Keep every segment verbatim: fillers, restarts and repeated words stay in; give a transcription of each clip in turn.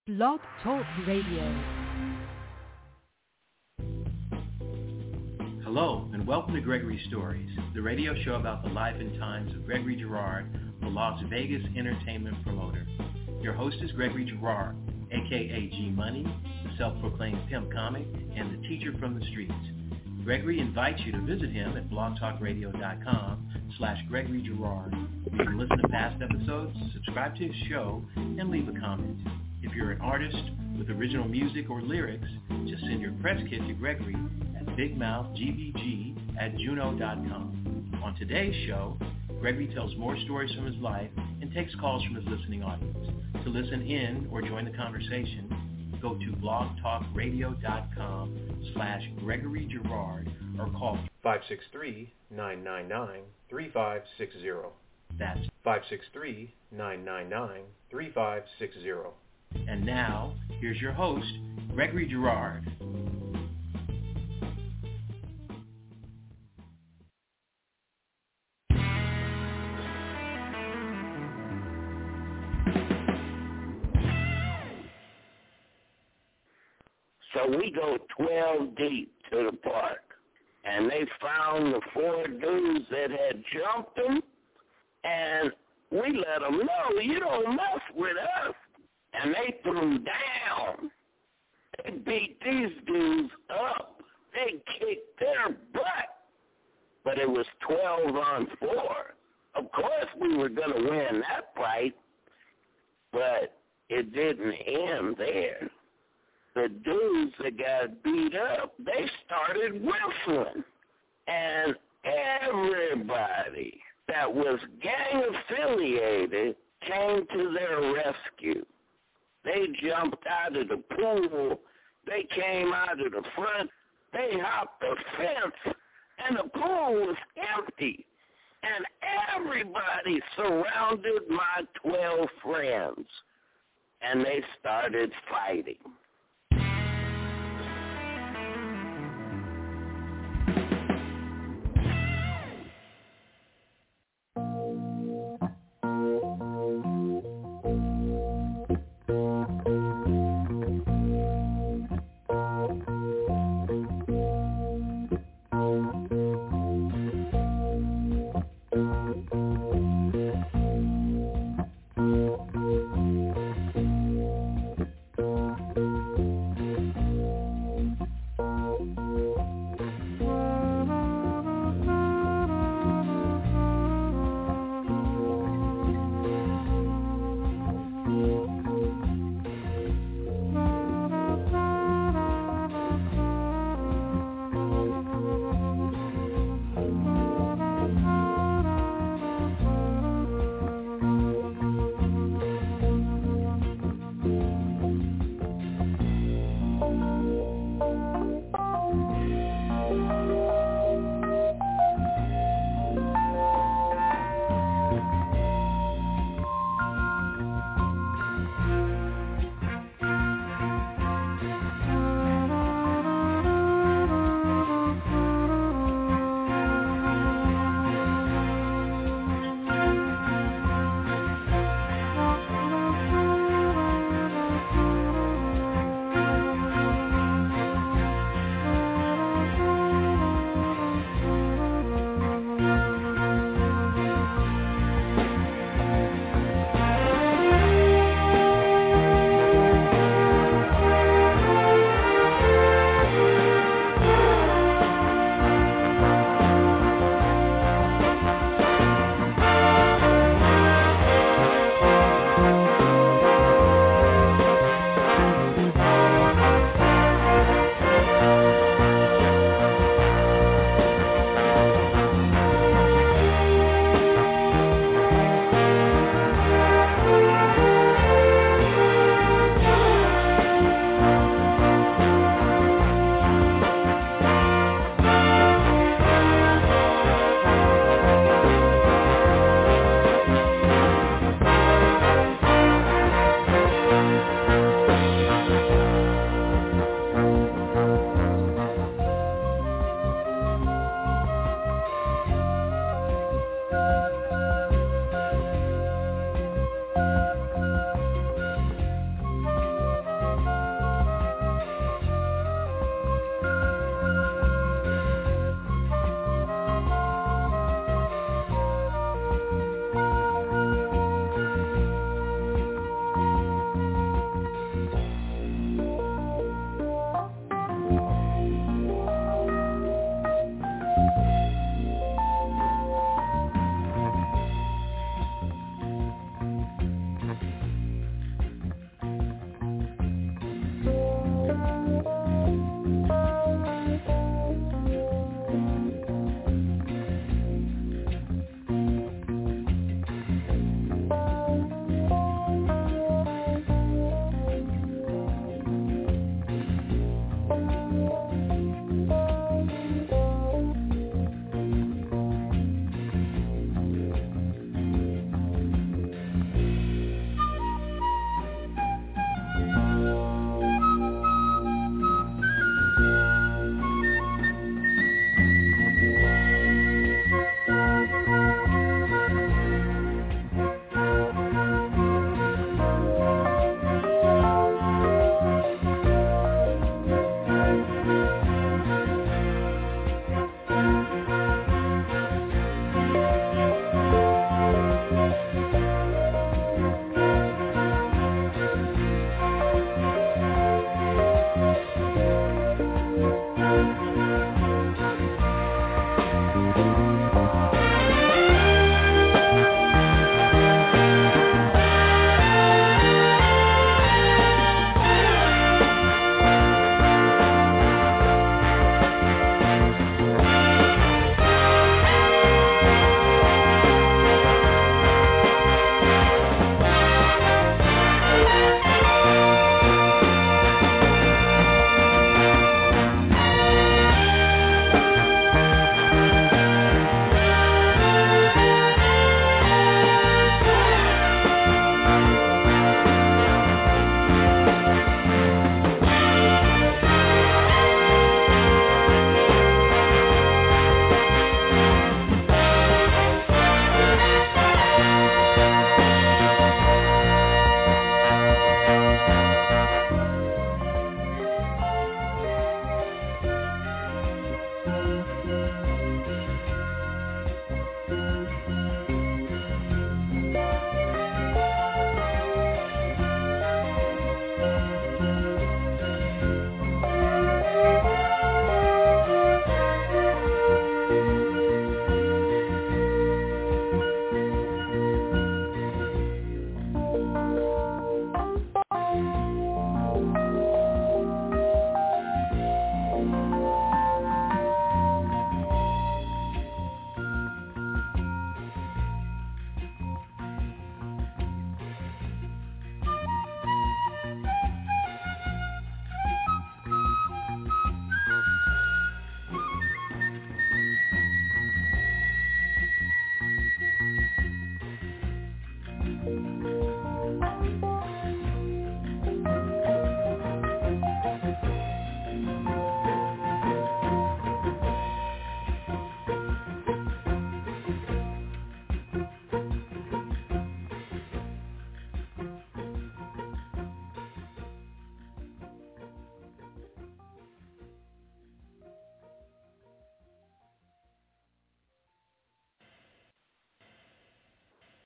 Blog Talk Radio. Hello, and welcome to Gregory Stories, the radio show about the life and times of Gregory Girard, the Las Vegas entertainment promoter. Your host is Gregory Girard, a k a. G-Money, the self-proclaimed pimp comic, and the teacher from the streets. Gregory invites you to visit him at blogtalkradio.com slash Gregory Girard. You can listen to past episodes, subscribe to his show, and leave a comment. If you're an artist with original music or lyrics, just send your press kit to Gregory at bigmouthgbg at juno dot com. On today's show, Gregory tells more stories from his life and takes calls from his listening audience. To listen in or join the conversation, go to blogtalkradio.com slash Gregory Girard or call five six three, nine nine nine, three five six zero. That's five six three, nine nine nine, three five six zero. And now, here's your host, Gregory Girard. So we go twelve deep to the park, and they found the four dudes that had jumped them, and we let them know, you don't mess with us. And they threw down. They beat these dudes up. They kicked their butt. But it was twelve on four. Of course we were going to win that fight, but it didn't end there. The dudes that got beat up, they started whistling. And everybody that was gang-affiliated came to their rescue. They jumped out of the pool. They came out of the front. They hopped the fence, and the pool was empty. And everybody surrounded my twelve friends, and they started fighting.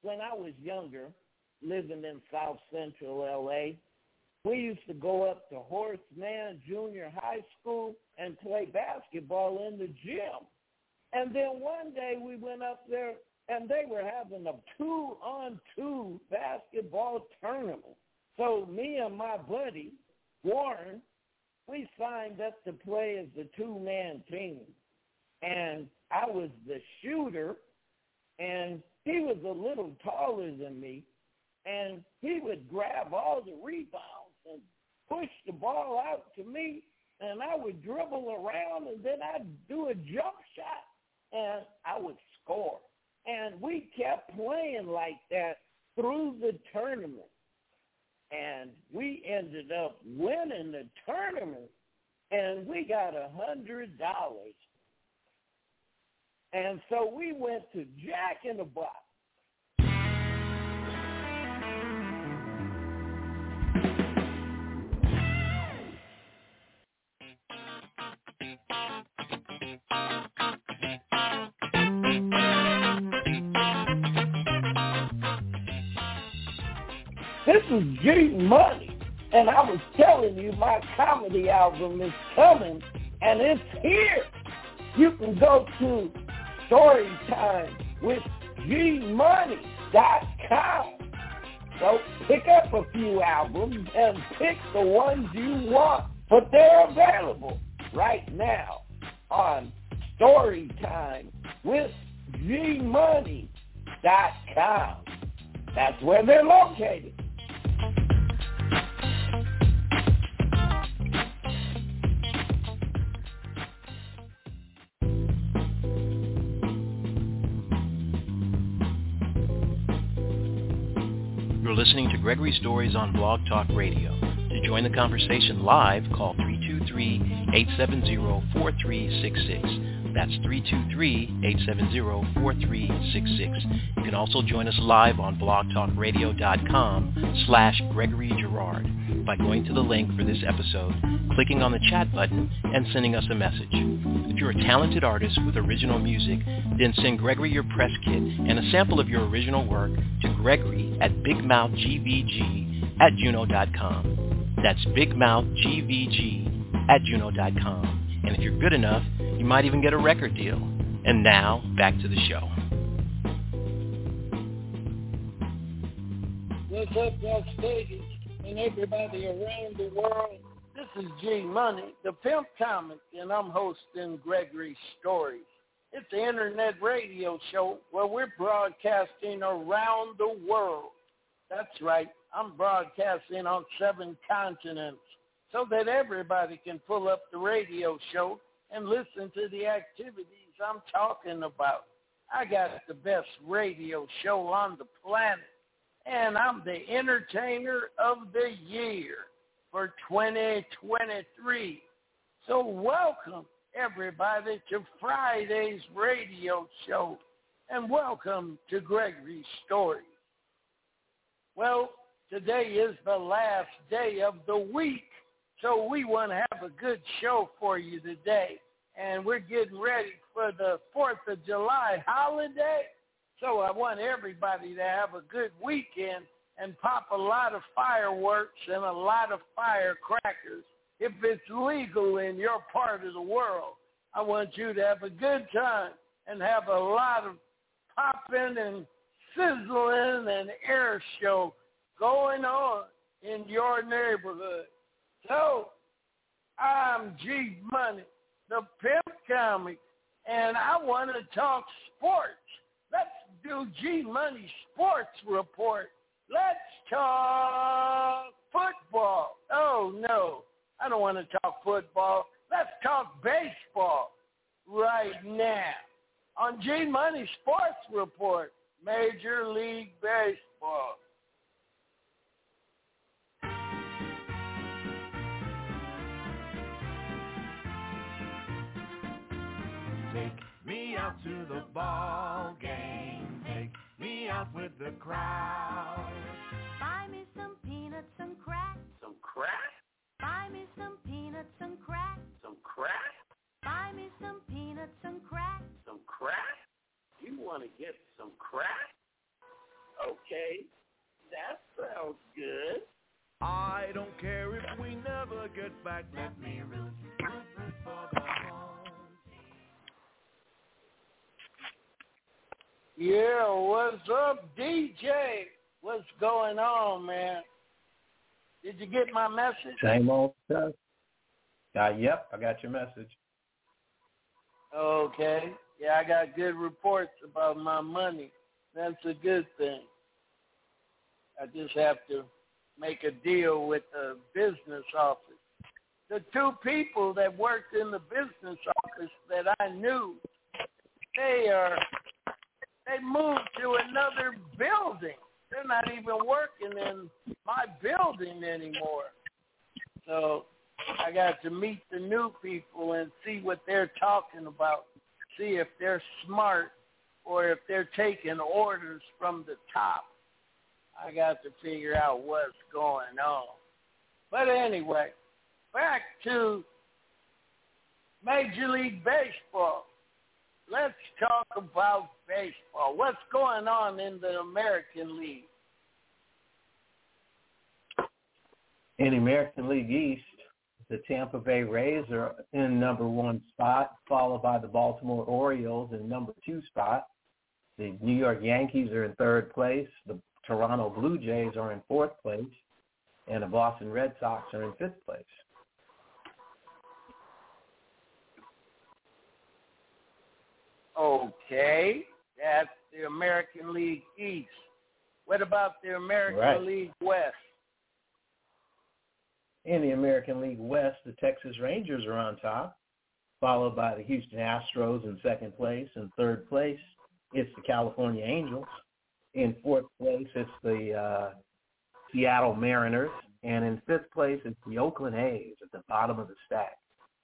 when I was younger, living in South Central L A, we used to go up to Horace Mann Junior High School and play basketball in the gym. And then one day we went up there, and they were having a two-on-two basketball tournament. So me and my buddy, Warren, we signed up to play as a two-man team. And I was the shooter, and he was a little taller than me, and he would grab all the rebounds and push the ball out to me, and I would dribble around, and then I'd do a jump shot, and I would score. And we kept playing like that through the tournament. And we ended up winning the tournament, and we got a hundred dollars. And so we went to Jack in the Box. This is G Money, and I was telling you my comedy album is coming, and it's here. You can go to Storytime with G Money dot com. So pick up a few albums and pick the ones you want, but they're available right now on Storytime with G Money dot com. That's where they're located. You're listening to Gregory Stories on Blog Talk Radio. To join the conversation live, call three two three, eight seven zero, four three six six. That's three two three, eight seven zero, four three six six. You can also join us live on blogtalkradio.com slash Gregory Girard by going to the link for this episode, clicking on the chat button, and sending us a message. If you're a talented artist with original music, then send Gregory your press kit and a sample of your original work to Gregory at bigmouthgvg at juno dot com. That's bigmouthgvg at juno dot com. And if you're good enough, you might even get a record deal. And now, back to the show. What's up, Las Vegas, and everybody around the world? This is G Money, the Pimp Comic, and I'm hosting Gregory Stories. It's an internet radio show where we're broadcasting around the world. That's right, I'm broadcasting on seven continents so that everybody can pull up the radio show and listen to the activities I'm talking about. I got the best radio show on the planet, and I'm the entertainer of the year for twenty twenty-three. So welcome, everybody, to Friday's radio show, and welcome to Gregory Stories. Well, today is the last day of the week, so we want to have a good show for you today. And we're getting ready for the fourth of July holiday. So I want everybody to have a good weekend and pop a lot of fireworks and a lot of firecrackers. If it's legal in your part of the world, I want you to have a good time and have a lot of popping and sizzling and air show going on in your neighborhood. So I'm G Money, the Pimp Comic, and I want to talk sports. Let's do G Money Sports Report. Let's talk football. Oh, no, I don't want to talk football. Let's talk baseball right now. On G Money Sports Report, Major League Baseball. Take me out to the ball game. Take me out with the crowd. Buy me some peanuts and crack. Some crack? Buy me some peanuts and crack. Some crack? Buy me some peanuts and crack. Some crack? You want to get some crack? If we never get back, let me root, root, root for the home team. Yeah, what's up, D J? What's going on, man? Did you get my message? Same old stuff. Uh, yep, I got your message. Okay. Yeah, I got good reports about my money. That's a good thing. I just have to make a deal with the business office. The two people that worked in the business office that I knew, they are they moved to another building. They're not even working in my building anymore. So I got to meet the new people and see what they're talking about, see if they're smart or if they're taking orders from the top. I got to figure out what's going on. But anyway, back to Major League Baseball. Let's talk about baseball. What's going on in the American League? In the American League East, the Tampa Bay Rays are in number one spot, followed by the Baltimore Orioles in number two spot. The New York Yankees are in third place. The Toronto Blue Jays are in fourth place. And the Boston Red Sox are in fifth place. Okay, that's the American League East. What about the American Right. League West? In the American League West, the Texas Rangers are on top, followed by the Houston Astros in second place. In third place, it's the California Angels. In fourth place, it's the uh, Seattle Mariners. And in fifth place, it's the Oakland A's at the bottom of the stack.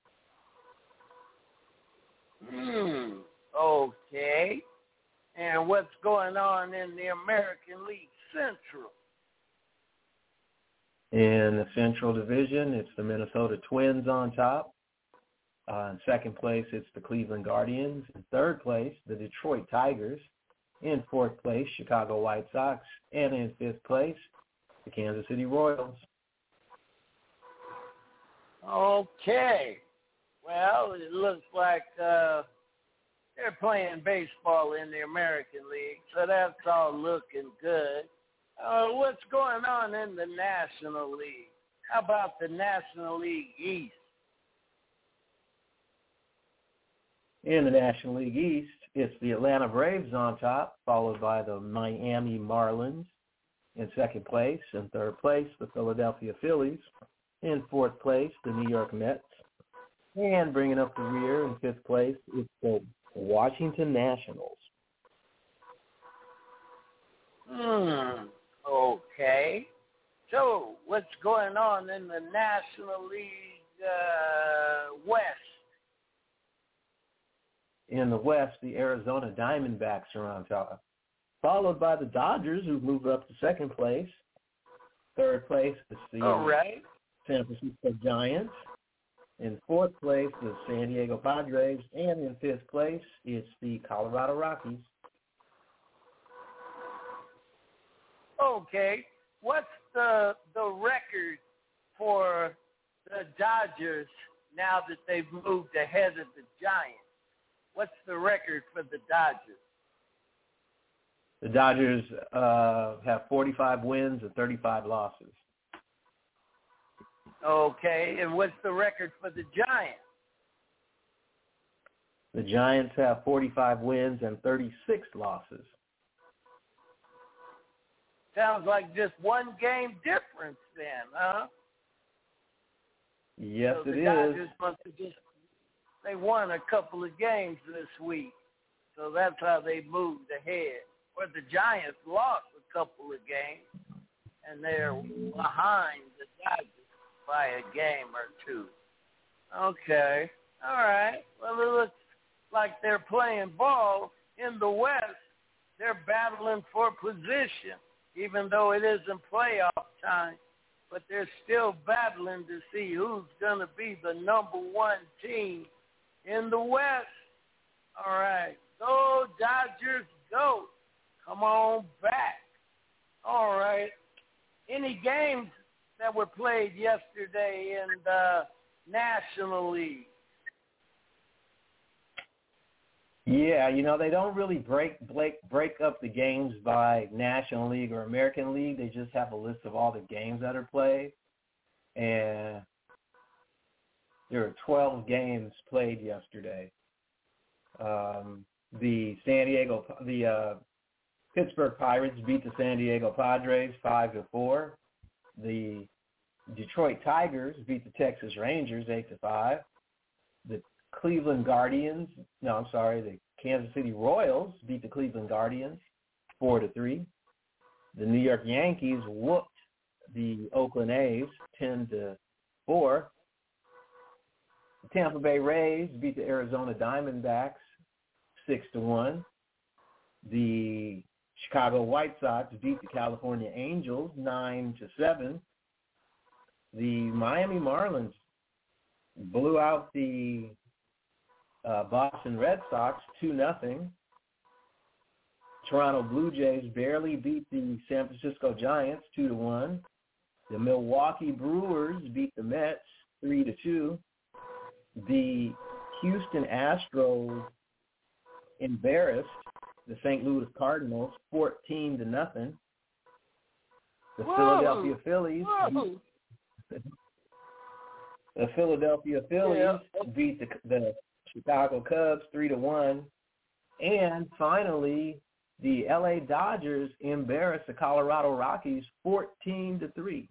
Hmm, okay. And what's going on in the American League Central? In the Central Division, it's the Minnesota Twins on top. Uh, in second place, it's the Cleveland Guardians. In third place, the Detroit Tigers. In fourth place, Chicago White Sox. And in fifth place, the Kansas City Royals. Okay. Well, it looks like uh, they're playing baseball in the American League, so that's all looking good. Uh, what's going on in the National League? How about the National League East? In the National League East, it's the Atlanta Braves on top, followed by the Miami Marlins in second place. In third place, the Philadelphia Phillies. In fourth place, the New York Mets. And bringing up the rear in fifth place, it's the Washington Nationals. Hmm, okay. So what's going on in the National League uh, West? In the West, the Arizona Diamondbacks are on top, followed by the Dodgers, who move up to second place. Third place is the All right. San Francisco Giants. In fourth place, the San Diego Padres. And in fifth place, it's the Colorado Rockies. Okay. What's the the record for the Dodgers now that they've moved ahead of the Giants? What's the record for the Dodgers? The Dodgers uh, have forty-five wins and thirty-five losses. Okay, and what's the record for the Giants? The Giants have forty-five wins and thirty-six losses. Sounds like just one game difference then, huh? Yes, so it the is. Dodgers must have just, they won a couple of games this week, so that's how they moved ahead. Or the Giants lost a couple of games, and they're behind the Dodgers by a game or two. Okay, all right. Well, it looks like they're playing ball in the West. They're battling for position, even though it isn't playoff time. But they're still battling to see who's going to be the number one team in the West. All right. Go, Dodgers, go. Come on back. All right. Any games that were played yesterday in the National League? Yeah, you know, they don't really break, break break up the games by National League or American League. They just have a list of all the games that are played. And there are twelve games played yesterday. Um, the San Diego, the uh, Pittsburgh Pirates beat the San Diego Padres five to four. The Detroit Tigers beat the Texas Rangers eight to five. The Cleveland Guardians, no, I'm sorry, the Kansas City Royals beat the Cleveland Guardians four to three. The New York Yankees whooped the Oakland A's ten to four. The Tampa Bay Rays beat the Arizona Diamondbacks six to one. The Chicago White Sox beat the California Angels nine to seven. The Miami Marlins blew out the uh, Boston Red Sox two nothing. Toronto Blue Jays barely beat the San Francisco Giants two to one. The Milwaukee Brewers beat the Mets three to two. The Houston Astros embarrassed the Saint Louis Cardinals fourteen to nothing. The Whoa. Philadelphia Phillies Whoa. the Philadelphia Phillies Yeah. beat the, the Chicago Cubs three to one. And finally, the L A Dodgers embarrassed the Colorado Rockies fourteen to three.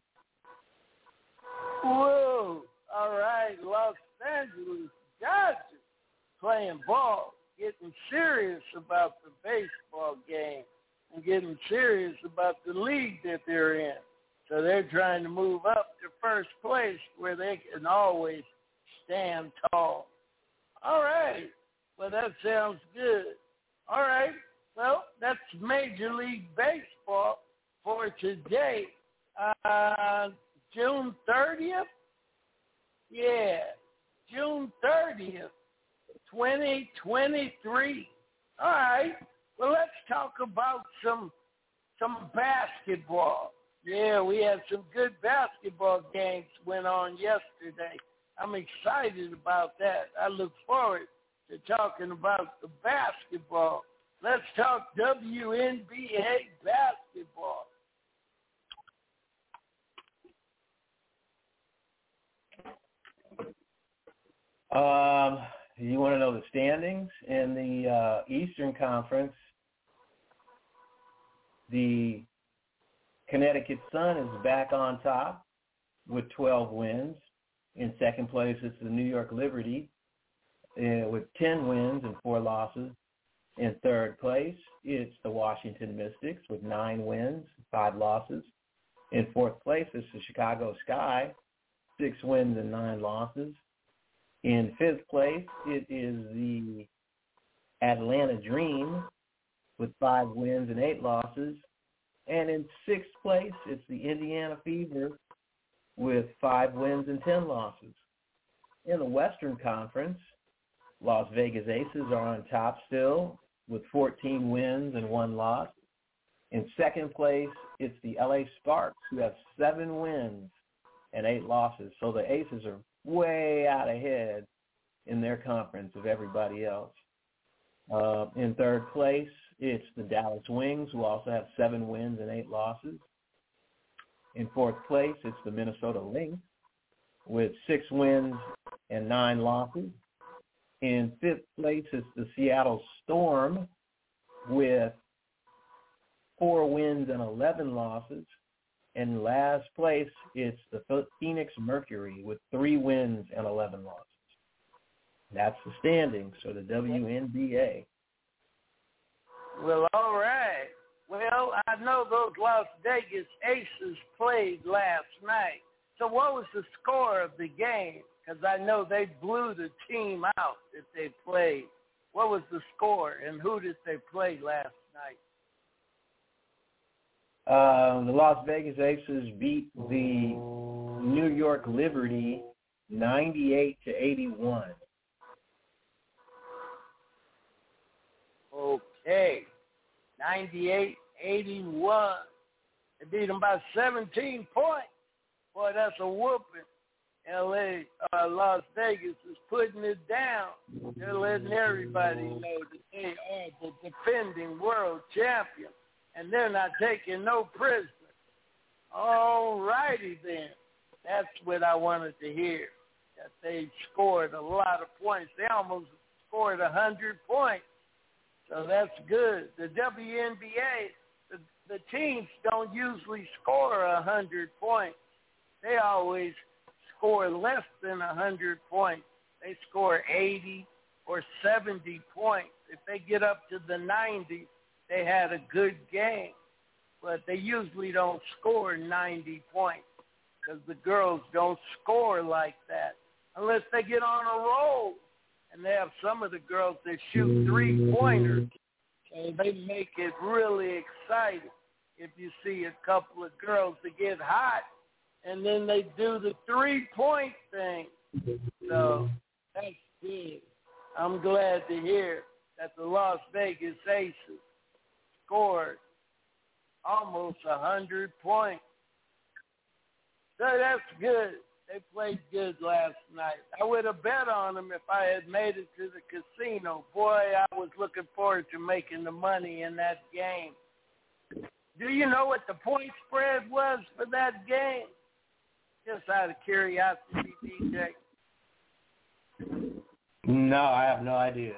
Whoa. All right. Los Angeles Dodgers playing ball, getting serious about the baseball game and getting serious about the league that they're in. So they're trying to move up to first place where they can always stand tall. All right. Well, that sounds good. All right. Well, that's Major League Baseball for today, uh, June thirtieth. Yeah, June thirtieth, twenty twenty-three. All right. Well, let's talk about some some basketball. Yeah, we had some good basketball games went on yesterday. I'm excited about that. I look forward to talking about the basketball. Let's talk W N B A basketball. Um, you want to know the standings in the uh, Eastern Conference? The Connecticut Sun is back on top with twelve wins. In second place, it's the New York Liberty uh, with ten wins and four losses. In third place, it's the Washington Mystics with nine wins, five losses. In fourth place, it's the Chicago Sky, six wins and nine losses. In fifth place, it is the Atlanta Dream with five wins and eight losses. And in sixth place, it's the Indiana Fever with five wins and ten losses. In the Western Conference, Las Vegas Aces are on top still with fourteen wins and one loss. In second place, it's the L A Sparks, who have seven wins and eight losses. So the Aces are way out ahead in their conference of everybody else. Uh, in third place, it's the Dallas Wings, who also have seven wins and eight losses. In fourth place, it's the Minnesota Lynx with six wins and nine losses. In fifth place, it's the Seattle Storm with four wins and eleven losses. In last place, it's the Phoenix Mercury with three wins and eleven losses. That's the standings for the W N B A. Well, all right. Well, I know those Las Vegas Aces played last night. So what was the score of the game? Because I know they blew the team out that they played. What was the score, and who did they play last night? Uh, the Las Vegas Aces beat the New York Liberty ninety-eight to eighty-one. Okay, ninety-eight eighty-one. They beat them by seventeen points. Boy, that's a whooping. L A, uh, Las Vegas is putting it down. They're letting everybody know that they are the defending world champion, and they're not taking no prisoners. All righty then. That's what I wanted to hear, that they scored a lot of points. They almost scored one hundred points, so that's good. The W N B A, the, the teams don't usually score one hundred points. They always score less than one hundred points. They score eighty or seventy points. If they get up to the ninety, they had a good game. But they usually don't score ninety points because the girls don't score like that unless they get on a roll. And they have some of the girls that shoot three-pointers, and they make it really exciting if you see a couple of girls that get hot, and then they do the three-point thing. So that's good. I'm glad to hear that the Las Vegas Aces scored almost one hundred points. So that's good. They played good last night. I would have bet on them if I had made it to the casino. Boy, I was looking forward to making the money in that game. Do you know what the point spread was for that game? Just out of curiosity, D J. No, I have no idea.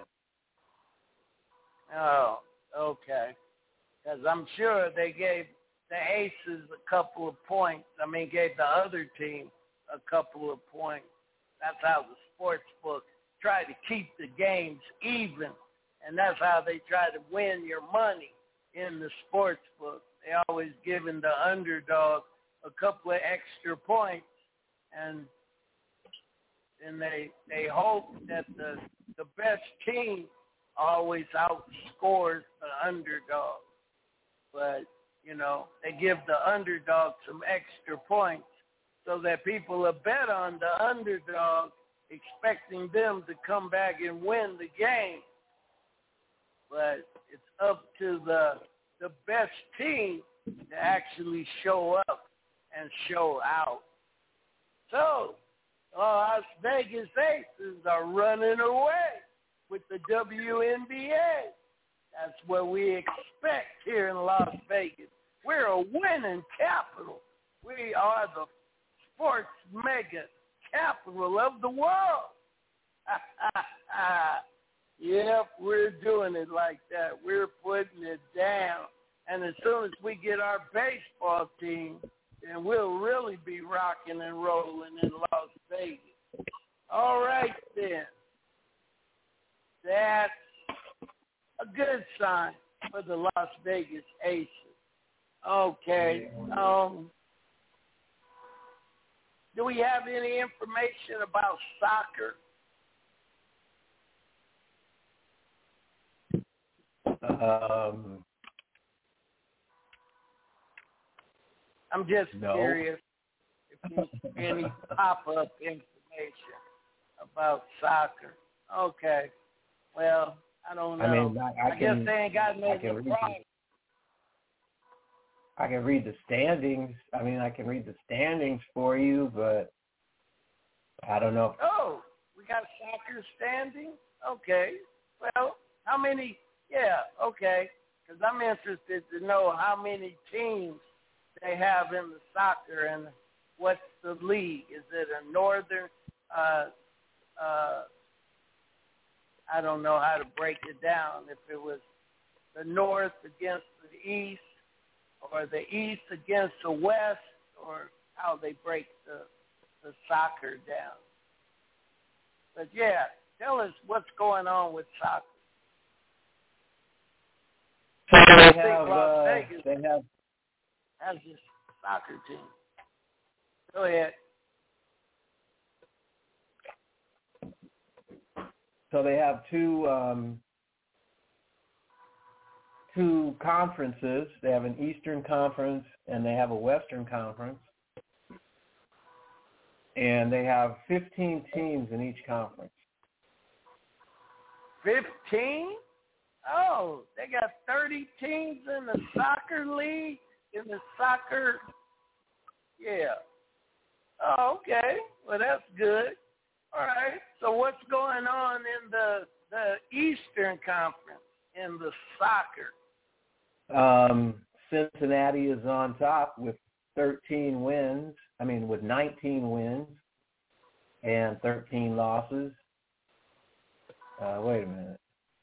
Oh, okay. Because I'm sure they gave the Aces a couple of points. I mean, gave the other team a couple of points. That's how the sports book try to keep the games even, and that's how they try to win your money in the sports book. They always giving the underdog a couple of extra points, and and they they hope that the the best team always outscores the underdog. But, you know, they give the underdog some extra points so that people will bet on the underdog, expecting them to come back and win the game. But it's up to the the best team to actually show up and show out. So, Las Vegas Aces are running away with the W N B A. That's what we expect here in Las Vegas. We're a winning capital. We are the sports mega capital of the world. Yep, we're doing it like that. We're putting it down. And as soon as we get our baseball team, then we'll really be rocking and rolling in Las Vegas. All right, then. That's a good sign for the Las Vegas Aces. Okay. Um, do we have any information about soccer? Um, I'm just no. curious if there's any pop-up information about soccer. Okay. Well, I don't know. I mean, I, I, I guess can, they ain't got no I can read surprise. the, I can read the standings. I mean, I can read the standings for you, but I don't know. Oh, we got soccer standing? Okay. Well, how many? Yeah, okay. Because I'm interested to know how many teams they have in the soccer and what's the league. Is it a northern, uh, uh, I don't know how to break it down, if it was the north against the east or the east against the west, or how they break the, the soccer down. But, yeah, tell us what's going on with soccer. They have, uh, they have has this soccer team. Go ahead. So they have two um, two conferences. They have an Eastern Conference and they have a Western Conference. And they have fifteen teams in each conference. fifteen? Oh, they got thirty teams in the soccer league, in the soccer, yeah. Oh, okay. Well, that's good. All right. So what's going on in the the Eastern Conference in the soccer? Um, Cincinnati is on top with thirteen wins. I mean, with nineteen wins and thirteen losses. Uh, wait a minute.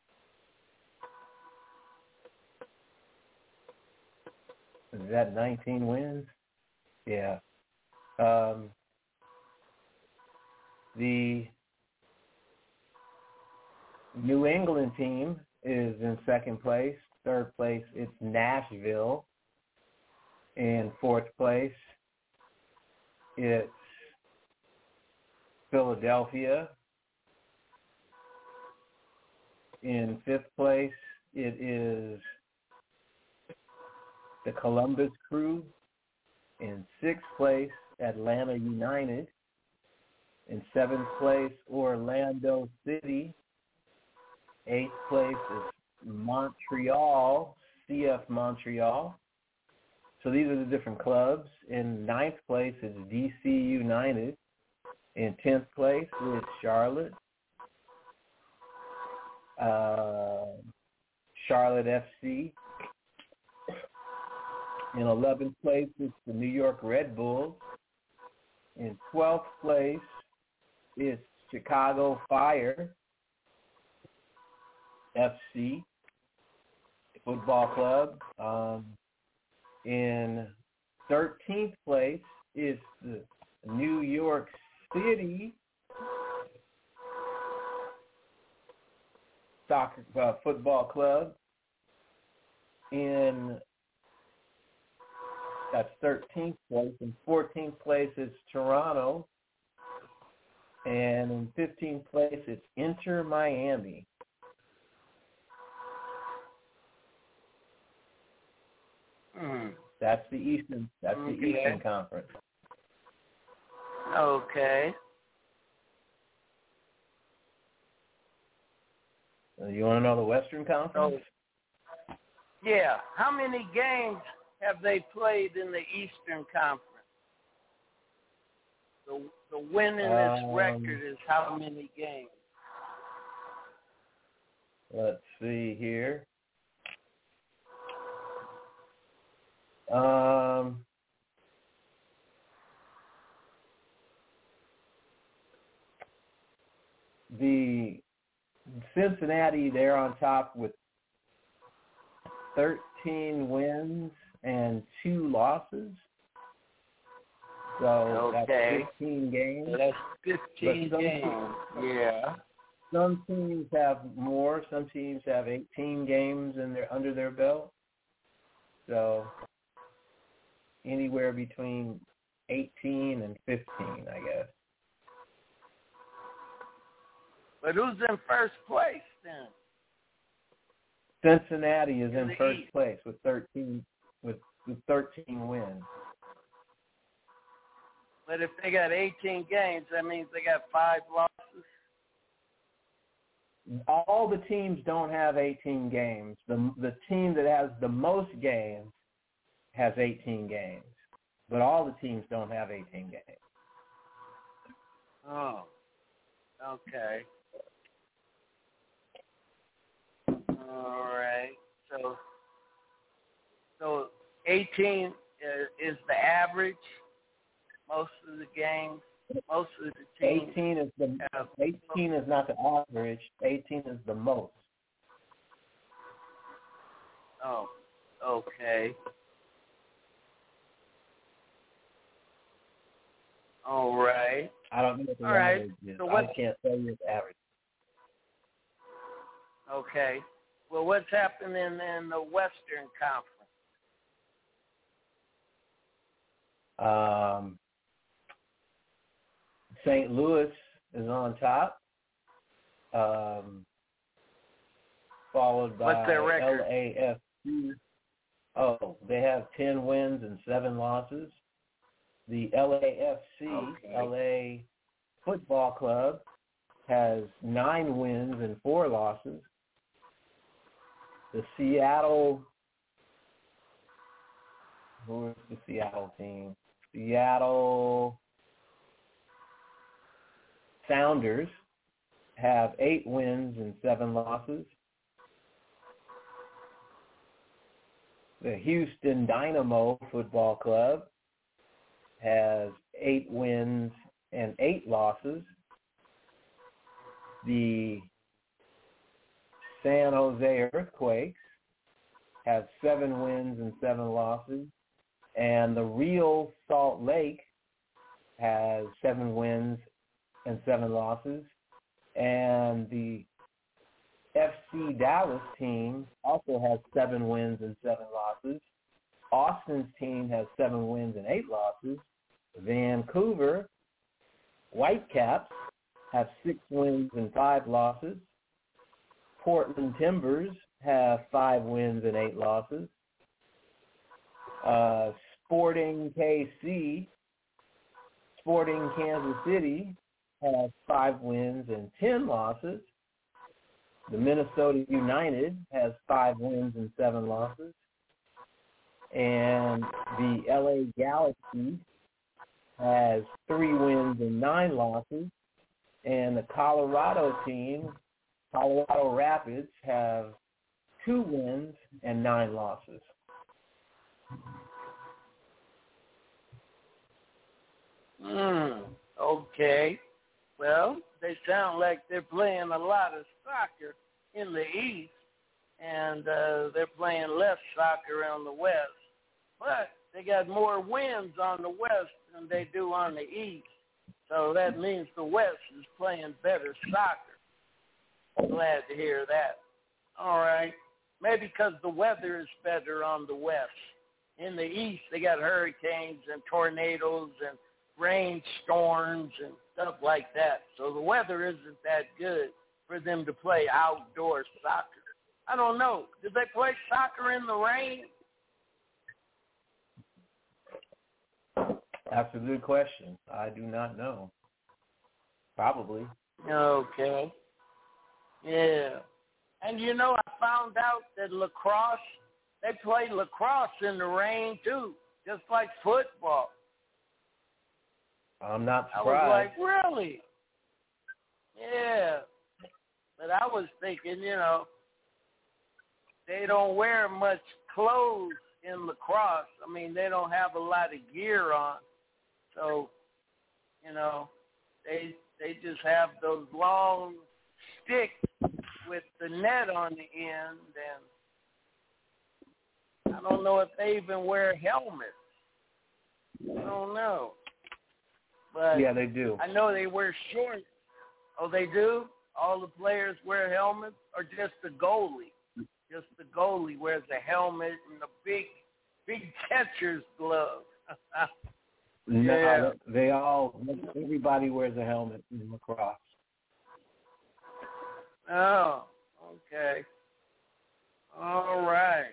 Is that nineteen wins? Yeah. Um, the New England team is in second place. Third place, it's Nashville. In fourth place, it's Philadelphia. In fifth place, it is the Columbus Crew. In sixth place, Atlanta United. In seventh place, Orlando City. Eighth place is Montreal, C F Montreal. So these are the different clubs. In ninth place, it's D C United. In tenth place, it's Charlotte. Uh, Charlotte F C. In eleventh place, it's the New York Red Bulls. In twelfth place, it's Chicago Fire F C Football Club. Um, in thirteenth place, it's the New York City Soccer uh, Football Club. In That's thirteenth place. In fourteenth place, it's Toronto. And in fifteenth place, it's Inter Miami. Hmm. That's the Eastern. That's Okay. the Eastern Conference. Okay. Uh, you want to know the Western Conference? So, yeah. How many games have they played in the Eastern Conference? The the winningest Um, record is how many games? Let's see here. Um, the Cincinnati, they're on top with thirteen wins and two losses. So Okay. that's fifteen games. So that's fifteen But some games. teams- Yeah. Some teams have more. Some teams have eighteen games in their under their belt. So anywhere between eighteen and fifteen, I guess. But who's in first place then? Cincinnati is In in the first East. place with thirteen with, with thirteen wins. But if they got eighteen games, that means they got five losses. All the teams don't have eighteen games. The the team that has the most games has eighteen games, but all the teams don't have eighteen games. Oh. Okay. All right. So, so eighteen is the average. Most of the games, most of the teams. Eighteen is the have, eighteen is not the average. Eighteen is the most. Oh, okay. All right. I don't know what the All right. average is. So I what- can't tell you the average. Okay. Well, what's happening in the Western Conference? Um, Saint Louis is on top, um, followed by What's their record? L A F C. Oh, they have ten wins and seven losses. The L A F C, Okay. L A Football Club, has nine wins and four losses. The Seattle, who is the Seattle team? Seattle Sounders have eight wins and seven losses. The Houston Dynamo Football Club has eight wins and eight losses. The San Jose Earthquakes have seven wins and seven losses. And the Real Salt Lake has seven wins and seven losses. And the F C Dallas team also has seven wins and seven losses. Austin's team has seven wins and eight losses. Vancouver Whitecaps have six wins and five losses. Portland Timbers have five wins and eight losses. Uh, Sporting K C, Sporting Kansas City has five wins and ten losses. The Minnesota United has five wins and seven losses. And the L A Galaxy has three wins and nine losses. And the Colorado team, Colorado Rapids, have two wins and nine losses. Hmm. Okay. Well, they sound like they're playing a lot of soccer in the East, and uh, they're playing less soccer on the West. But they got more wins on the West than they do on the East. So that means the West is playing better soccer. Glad to hear that. All right. Maybe because the weather is better on the West. In the East, they got hurricanes and tornadoes and rainstorms and stuff like that. So the weather isn't that good for them to play outdoor soccer. I don't know. Did they play soccer in the rain? That's a good question. I do not know. Probably. Okay. Yeah. And, you know, I found out that lacrosse, they play lacrosse in the rain, too, just like football. I'm not surprised. I was like, really? Yeah. But I was thinking, you know, they don't wear much clothes in lacrosse. I mean, they don't have a lot of gear on. So, you know, they they just have those long sticks with the net on the end. And I don't know if they even wear helmets. I don't know. But yeah, they do. I know they wear shorts. Oh, they do? All the players wear helmets, or just the goalie? Just the goalie wears a helmet and a big, big catcher's glove. No, yeah. they all, everybody wears a helmet in lacrosse. Oh, okay. All right.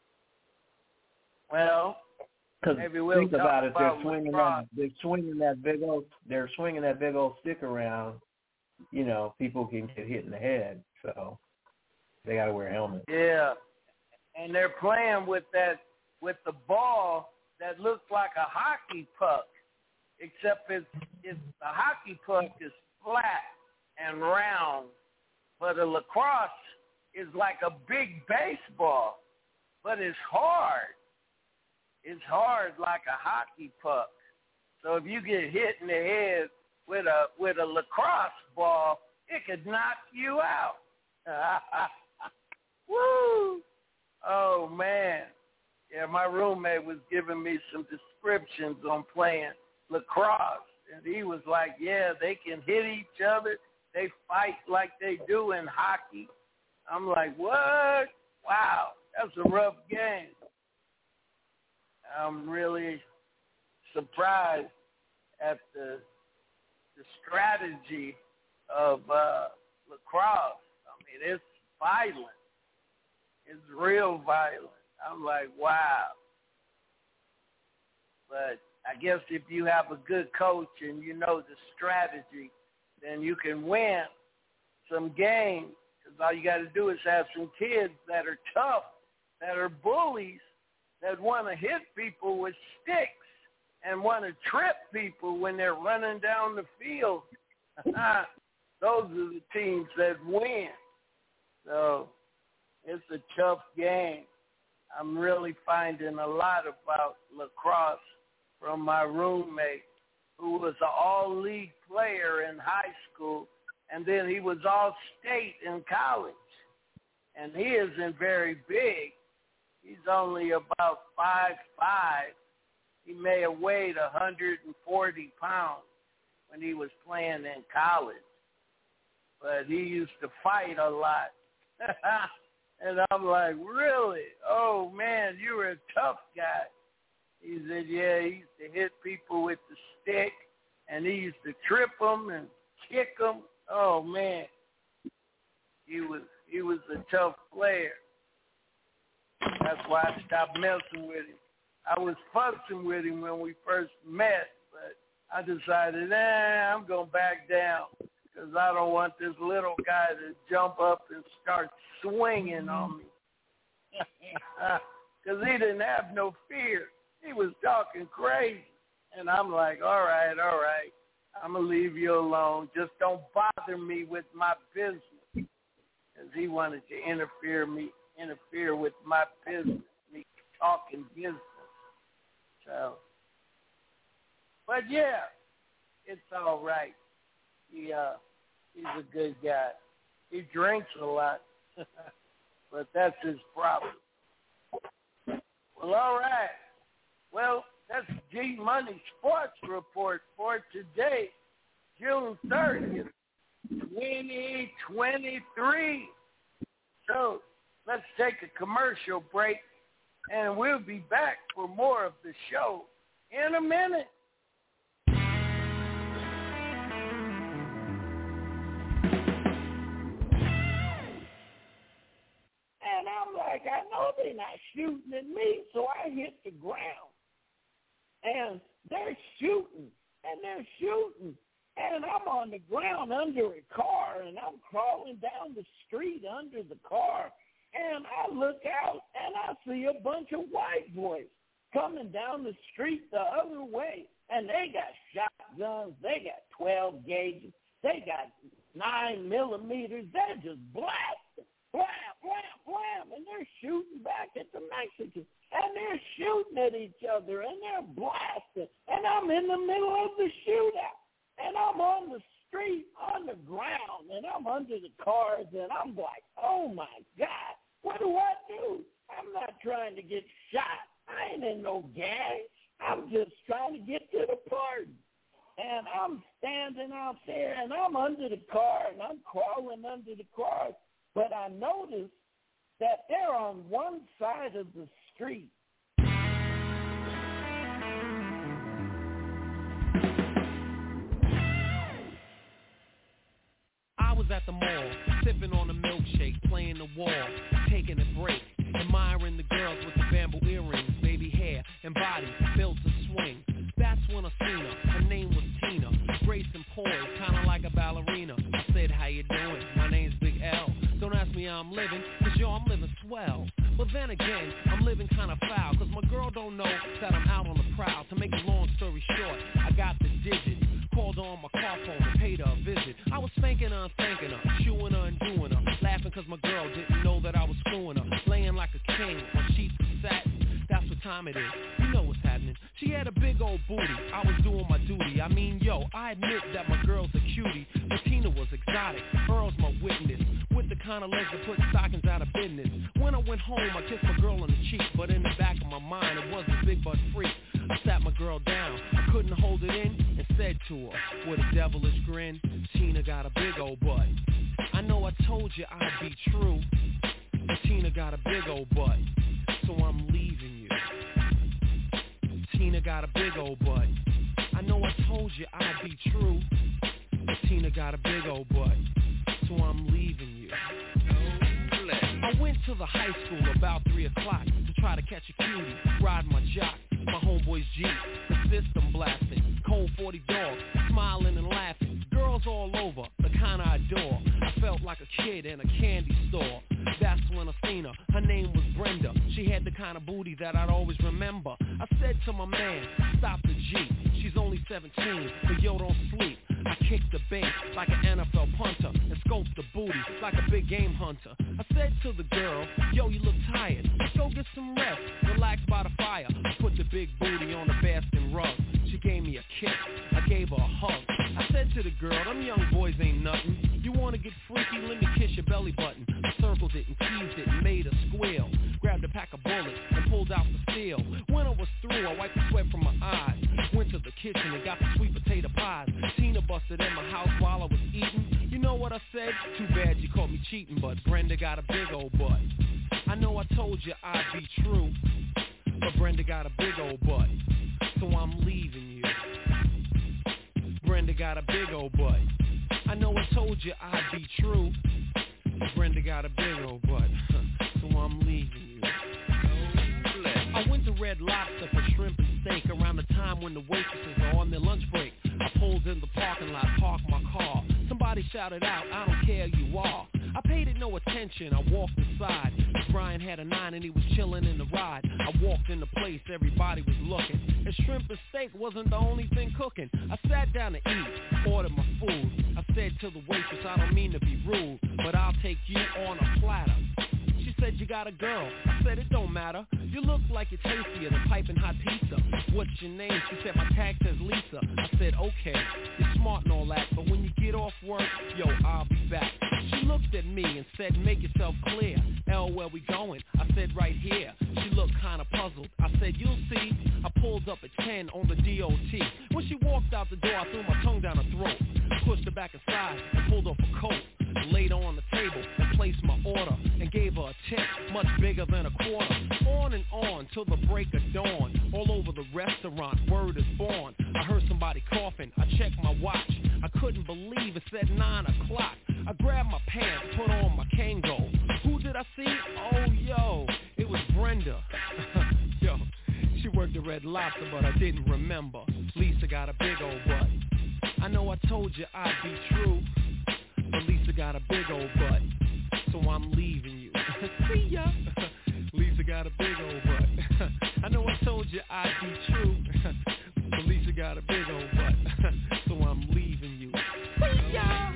Well, maybe we'll think talk about it. They're about swinging lacrosse. that. They're swinging that big old. They're swinging that big old stick around. You know, people can get hit in the head, so they got to wear helmets. Yeah, and they're playing with that with the ball that looks like a hockey puck, except it's, it's the hockey puck is flat and round, but a lacrosse is like a big baseball, but it's hard. It's hard like a hockey puck. So if you get hit in the head with a with a lacrosse ball, it could knock you out. Woo! Oh, man. Yeah, my roommate was giving me some descriptions on playing lacrosse. And he was like, yeah, they can hit each other. They fight like they do in hockey. I'm like, what? Wow, that's a rough game. I'm really surprised at the the strategy of uh, lacrosse. I mean, it's violent. It's real violent. I'm like, wow. But I guess if you have a good coach and you know the strategy, then you can win some games. Because all you got to do is have some kids that are tough, that are bullies, that want to hit people with sticks and want to trip people when they're running down the field. Those are the teams that win. So it's a tough game. I'm really finding a lot about lacrosse from my roommate, who was an all-league player in high school, and then he was all-state in college. And he isn't very big. He's only about five foot five. He may have weighed one hundred forty pounds when he was playing in college. But he used to fight a lot. And I'm like, really? Oh, man, you were a tough guy. He said, yeah, he used to hit people with the stick, and he used to trip them and kick them. Oh, man. He was he was a tough player. That's why I stopped messing with him. I was fussing with him when we first met, but I decided, eh, I'm going to back down because I don't want this little guy to jump up and start swinging on me. Because he didn't have no fear. He was talking crazy. And I'm like, all right, all right. I'm going to leave you alone. Just don't bother me with my business. Because he wanted to interfere me, interfere with my business, me talking business. So, but yeah, it's all right. He, uh, he's a good guy. He drinks a lot, but that's his problem. Well, all right. Well, that's G Money Sports Report for today, June thirtieth, twenty twenty-three. So let's take a commercial break, and we'll be back for more of the show in a minute. And I'm like, I know they're not shooting at me, so I hit the ground. And they're shooting, and they're shooting. And I'm on the ground under a car, and I'm crawling down the street under the car. And I look out, and I see a bunch of white boys coming down the street the other way. And they got shotguns. They got twelve gauges. They got nine millimeters. They're just blasting. Blam, blam, blam. And they're shooting back at the Mexicans. And they're shooting at each other, and they're blasting. And I'm in the middle of the shootout. And I'm on the street, on the ground, and I'm under the cars, and I'm like, oh, my God, what do I do? I'm not trying to get shot. I ain't in no gang. I'm just trying to get to the party. And I'm standing out there, and I'm under the car, and I'm crawling under the car. But I noticed that they're on one side of the street. I was at the mall, sipping on a milkshake, playing the wall, taking a break, admiring the girls with the bamboo earrings, baby hair and body built to swing. That's when I seen her. Her name was Tina, grace and poise, kind of like a ballerina. I said, how you doing? My name's Big L. Don't ask me how I'm living, cause yo, I'm living swell. But then again, I'm living kind of foul, cause my girl don't know that I'm out on the prowl. To make a long story short, I got the digits, called her on my car phone and paid her a visit. I was spanking her and thanking her, chewing her and doing her, laughing cause my girl didn't know that I was screwing her, laying like a king on sheets of satin. That's what time it is, you know what's happening. She had a big old booty, I was doing my duty. I mean, yo, I admit that my girl's a cutie, but Tina was exotic, Earl's my witness, with the kind of legs that put stockings out of business. When I went home, I kissed my girl on the cheek, but in the back of my mind, it was a big butt freak. I sat my girl down, I couldn't hold it in, and said to her, with a devilish grin, Tina got a big old butt. I know I told you I'd be true, but Tina got a big old butt, so I'm leaving you. Tina got a big old butt. I know I told you I'd be true, but Tina got a big old butt, so I'm leaving you. I went to the high school about three o'clock to try to catch a cutie, ride my jock, my homeboy's Jeep, the system blasting, cold forty dog, smiling and laughing, girls all over, the kind I adore. I felt like a kid in a candy store. That's when I seen her, her name was Brenda. She had the kind of booty that I'd always remember. I said to my man, stop the Jeep, she's only seventeen, but yo, don't sleep. I kicked the bait like an N F L punter and scoped the booty like a big game hunter. I said to the girl, yo, you look tired. Let's go get some rest. Relax by the fire. I put the big booty on the basket rug. She gave me a kiss. I gave her a hug. I said to the girl, them young boys ain't nothing. You wanna get freaky? Let me kiss your belly button. I circled it and teased it and made her squeal. Grabbed a pack of bullets and pulled out the steel. When I was through, I wiped the sweat from my eyes. Went to the kitchen and got the sweet potato pies. Tina busted in my house while I was eating. You know what I said? Too bad you caught me cheating, but Brenda got a big old butt. I know I told you I'd be true, but Brenda got a big old butt, so I'm leaving you. Brenda got a big old butt. I know I told you I'd be true, but Brenda got a big old butt, so I'm leaving you. I went to Red Lobster for shrimp and steak around the time when the waitresses are on their lunch break. I pulled in the parking lot, parked my car. Somebody shouted out, I don't care who you are. I paid it no attention, I walked inside. Brian had a nine and he was chilling in the ride. I walked in the place, everybody was looking. And shrimp and steak wasn't the only thing cooking. I sat down to eat, ordered my food. I said to the waitress, I don't mean to be rude, but I'll take you on a platter. She said, you got a girl. I said, it don't matter. You look like you're tastier than piping hot pizza. What's your name? She said, my tag says Lisa. I said, okay, you're smart and all that, but when you get off work, yo, I'll be back. She looked at me and said, make yourself clear. L, where we going? I said, right here. She looked kind of puzzled. I said, you'll see. I pulled up at ten on the D O T. When she walked out the door, I threw my tongue down her throat, pushed her back aside and pulled off a coat, laid her on the table and placed my order and gave her a tip much bigger than a quarter. On and on till the break of dawn. All over the restaurant, word is born. I heard somebody coughing. I checked my watch. I couldn't believe it said nine o'clock. I grabbed my pants, put on my Kango. Who did I see? Oh, yo, it was Brenda. Yo, she worked at Red Lobster, but I didn't remember. Lisa got a big old butt. I know I told you I'd be true, but Lisa got a big old butt, so I'm leaving you. See ya. Lisa got a big old butt. I know I told you I'd be true, but Lisa got a big old butt, so I'm leaving you. See ya.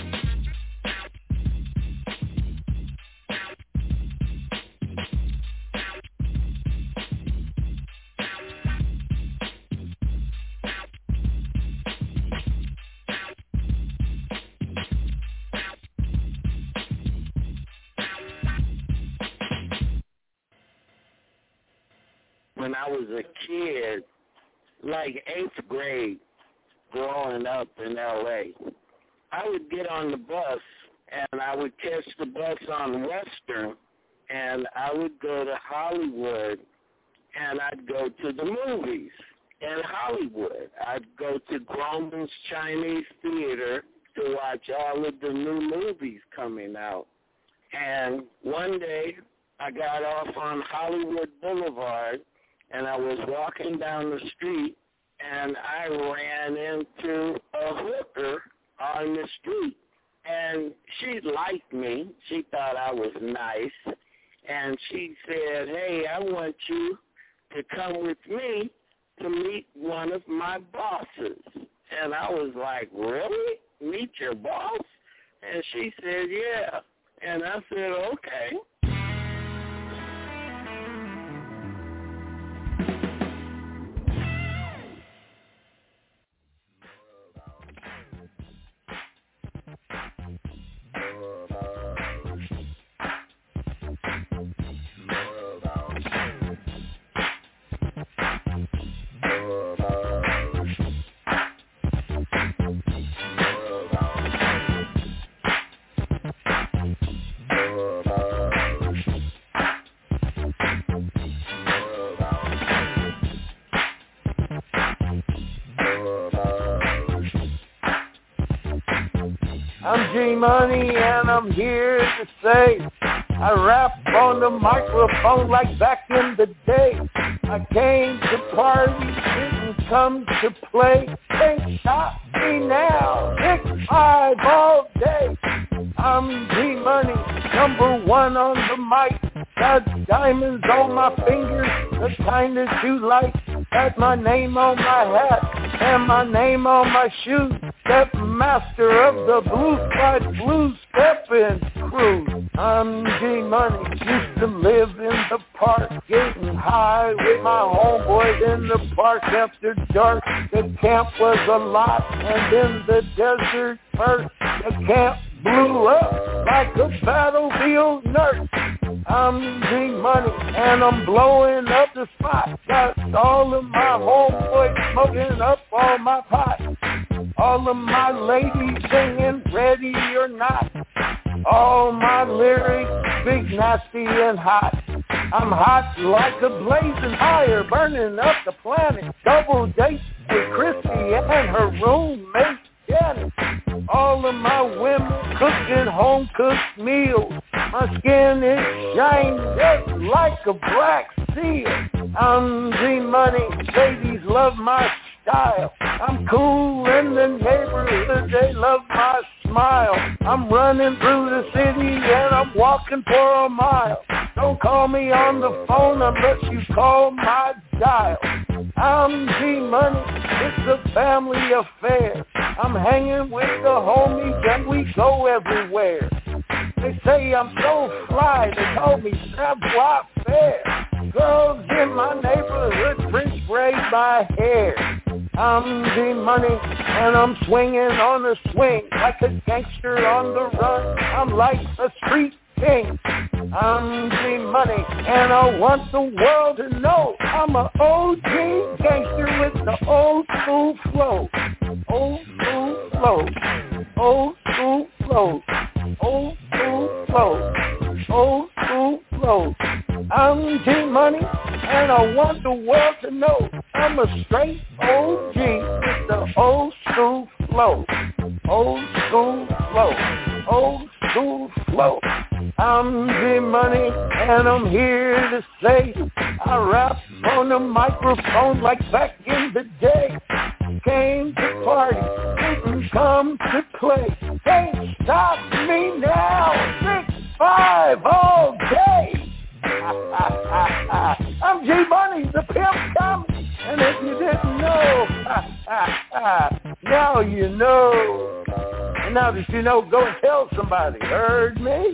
When I was a kid, like eighth grade, growing up in L A, I would get on the bus and I would catch the bus on Western and I would go to Hollywood and I'd go to the movies in Hollywood. I'd go to Grauman's Chinese Theater to watch all of the new movies coming out. And one day I got off on Hollywood Boulevard and I was walking down the street, and I ran into a hooker on the street. And she liked me. She thought I was nice. And she said, hey, I want you to come with me to meet one of my bosses. And I was like, really? Meet your boss? And she said, yeah. And I said, okay. I'm G-Money and I'm here to say I rap on the microphone like back in the day. I came to party, didn't come to play. Can't stop me now, six five all day. I'm G-Money, number one on the mic. Got diamonds on my fingers, the kind that you like. Got my name on my hat and my name on my shoes. step master of the Blue Spot Blue Steppin' Crew. I'm G Money, used to live in the park, getting high with my homeboys in the park after dark. The camp was a lot, and in the desert first, the camp blew up like a battlefield nurse. I'm G Money, and I'm blowing up the spot. Got all of my homeboys smoking up all my pot. All of my ladies singing ready or not. All my lyrics big, nasty, and hot. I'm hot like a blazing fire, burning up the planet. Double dates with Chrissy and her roommate Janet. All of my women cooking home-cooked meals. My skin is shiny just like a black seal. I'm G Money, ladies love my style. I'm cool in the neighborhood, they love my smile. I'm running through the city and I'm walking for a mile. Don't call me on the phone unless you call my dial. I'm G Money, it's a family affair. I'm hanging with the homies and we go everywhere. They say I'm so fly, they call me savoir faire. Girls in my neighborhood French braid my hair. I'm G Money, and I'm swinging on the swing like a gangster on the run. I'm like a street king. I'm G Money, and I want the world to know I'm a O G gangster with the old school flow. Old school flow. Old school flow. Old school flow. Old school flow. I'm G Money, and I want the world to know I'm a straight O G with the old school flow. Old school flow. Old school flow. I'm G Money, and I'm here to say I rap on the microphone like back in the day. Came to party, didn't come to play. Can't stop me now. Six five all day. I'm G Money, the pimp coming, and if you didn't know, now you know. And now that you know, go and tell somebody. Heard me?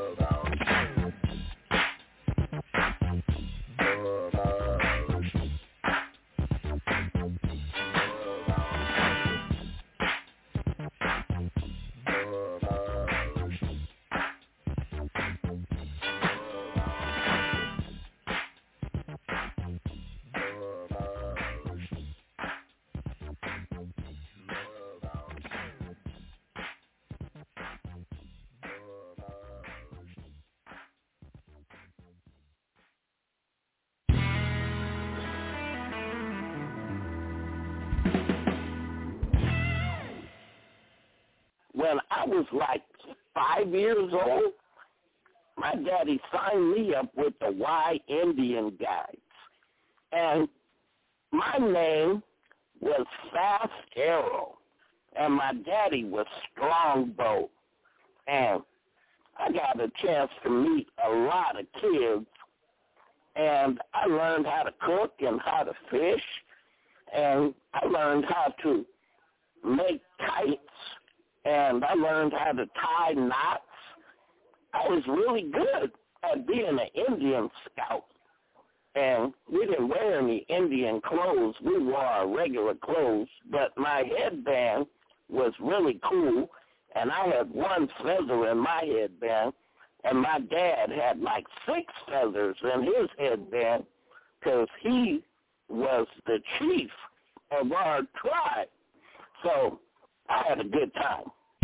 When I was like five years old, my daddy signed me up with the Y Indian Guides. And my name was Fast Arrow, and my daddy was Strongbow. And I got a chance to meet a lot of kids, and I learned how to cook and how to fish, and I learned how to make kites, and I learned how to tie knots. I was really good at being an Indian scout. And we didn't wear any Indian clothes. We wore our regular clothes, but my headband was really cool, and I had one feather in my headband, and my dad had like six feathers in his headband because he was the chief of our tribe. So I had a good time.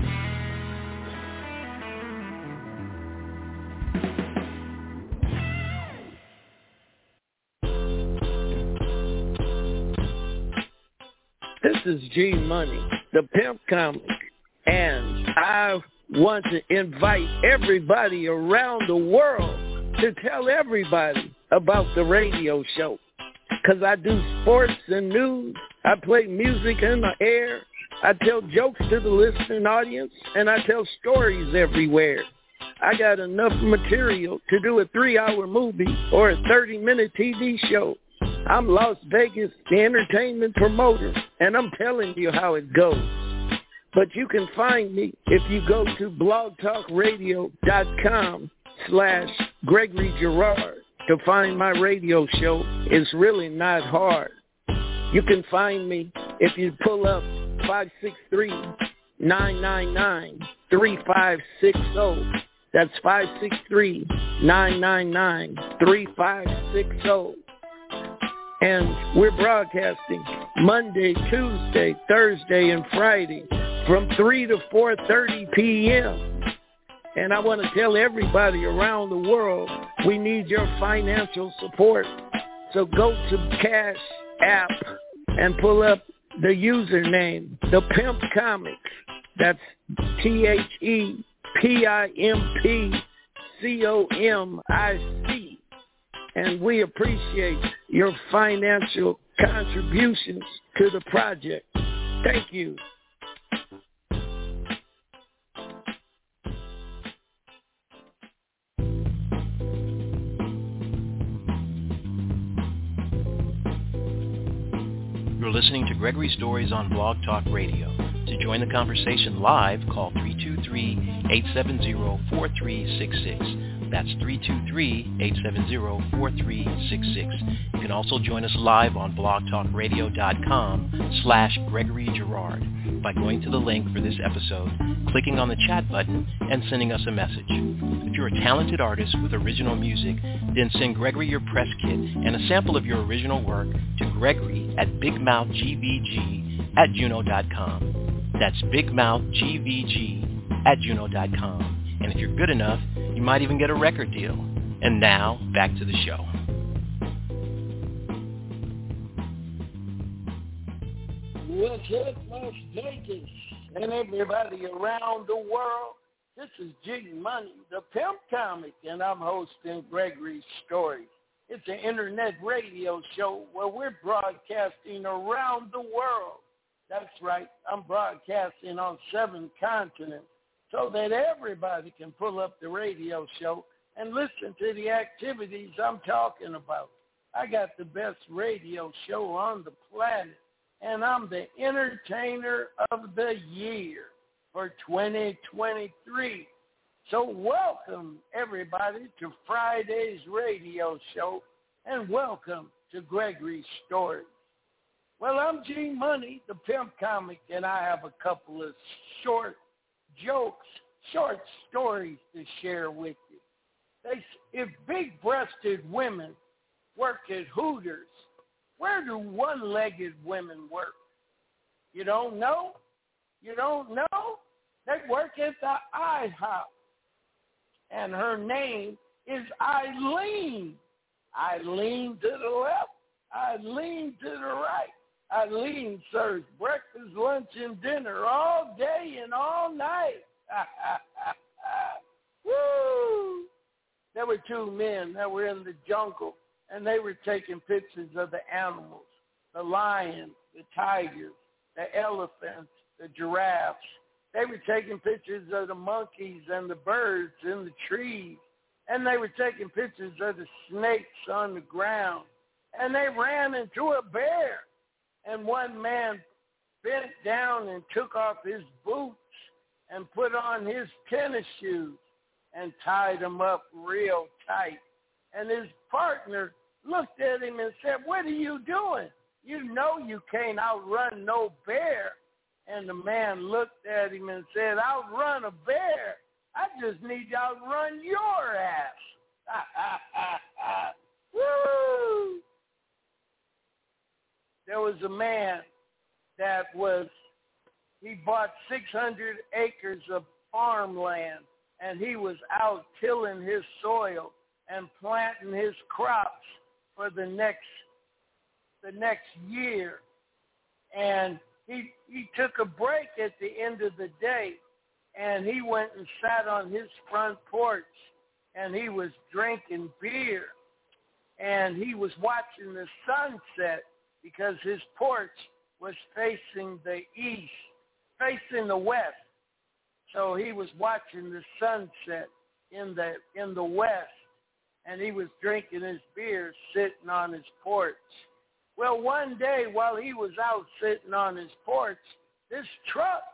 This is G Money, the pimp comic, and I want to invite everybody around the world to tell everybody about the radio show, because I do sports and news, I play music in the air, I tell jokes to the listening audience, and I tell stories everywhere. I got enough material to do a three-hour movie or a thirty-minute T V show. I'm Las Vegas, the entertainment promoter, and I'm telling you how it goes. But you can find me if you go to blogtalkradio.com slash Gregory Girard to find my radio show. It's really not hard. You can find me if you pull up five six three, nine nine nine, three five six zero. That's five six three, nine nine nine, three five six zero. And we're broadcasting Monday, Tuesday, Thursday, and Friday from three to four thirty p.m. And I want to tell everybody around the world, we need your financial support. So go to Cash App and pull up the username, The Pimp Comic. That's T H E P I M P C O M I C. And we appreciate your financial contributions to the project. Thank you. You're listening to Gregory Stories on Blog Talk Radio. To join the conversation live, call three two three, eight seven zero, four three six six. That's three two three, eight seven zero, four three six six. You can also join us live on blogtalkradio.com slash Gregory Girard by going to the link for this episode, clicking on the chat button, and sending us a message. If you're a talented artist with original music, then send Gregory your press kit and a sample of your original work to Gregory at bigmouthgvg at juno dot com. That's bigmouthgvg at juno dot com. And if you're good enough, you might even get a record deal. And now, back to the show. What's up, Las Vegas, and everybody around the world? This is G Money, the Pimp Comic, and I'm hosting Gregory's Stories. It's an internet radio show where we're broadcasting around the world. That's right, I'm broadcasting on seven continents, so that everybody can pull up the radio show and listen to the activities I'm talking about. I got the best radio show on the planet, and I'm the Entertainer of the Year for twenty twenty-three. So welcome, everybody, to Friday's radio show, and welcome to Gregory's Stories. Well, I'm G Money, the Pimp Comic, and I have a couple of short jokes, short stories to share with you. They, if big-breasted women work at Hooters, where do one-legged women work? You don't know? You don't know? They work at the IHOP. And her name is Eileen. Eileen to the left, Eileen to the right. Eileen serves breakfast, lunch, and dinner all day and all night. Woo! There were two men that were in the jungle, and they were taking pictures of the animals, the lions, the tigers, the elephants, the giraffes. They were taking pictures of the monkeys and the birds in the trees, and they were taking pictures of the snakes on the ground, and they ran into a bear. And one man bent down and took off his boots and put on his tennis shoes and tied them up real tight. And his partner looked at him and said, "What are you doing? You know you can't outrun no bear." And the man looked at him and said, "Outrun a bear? I just need to outrun your ass." Woo! There was a man that was, he bought six hundred acres of farmland, and he was out tilling his soil and planting his crops for the next, the next year. And he he took a break at the end of the day, and he went and sat on his front porch, and he was drinking beer, and he was watching the sunset because his porch was facing the east, facing the west. So he was watching the sunset in the in the west, and he was drinking his beer sitting on his porch. Well, one day while he was out sitting on his porch, this truck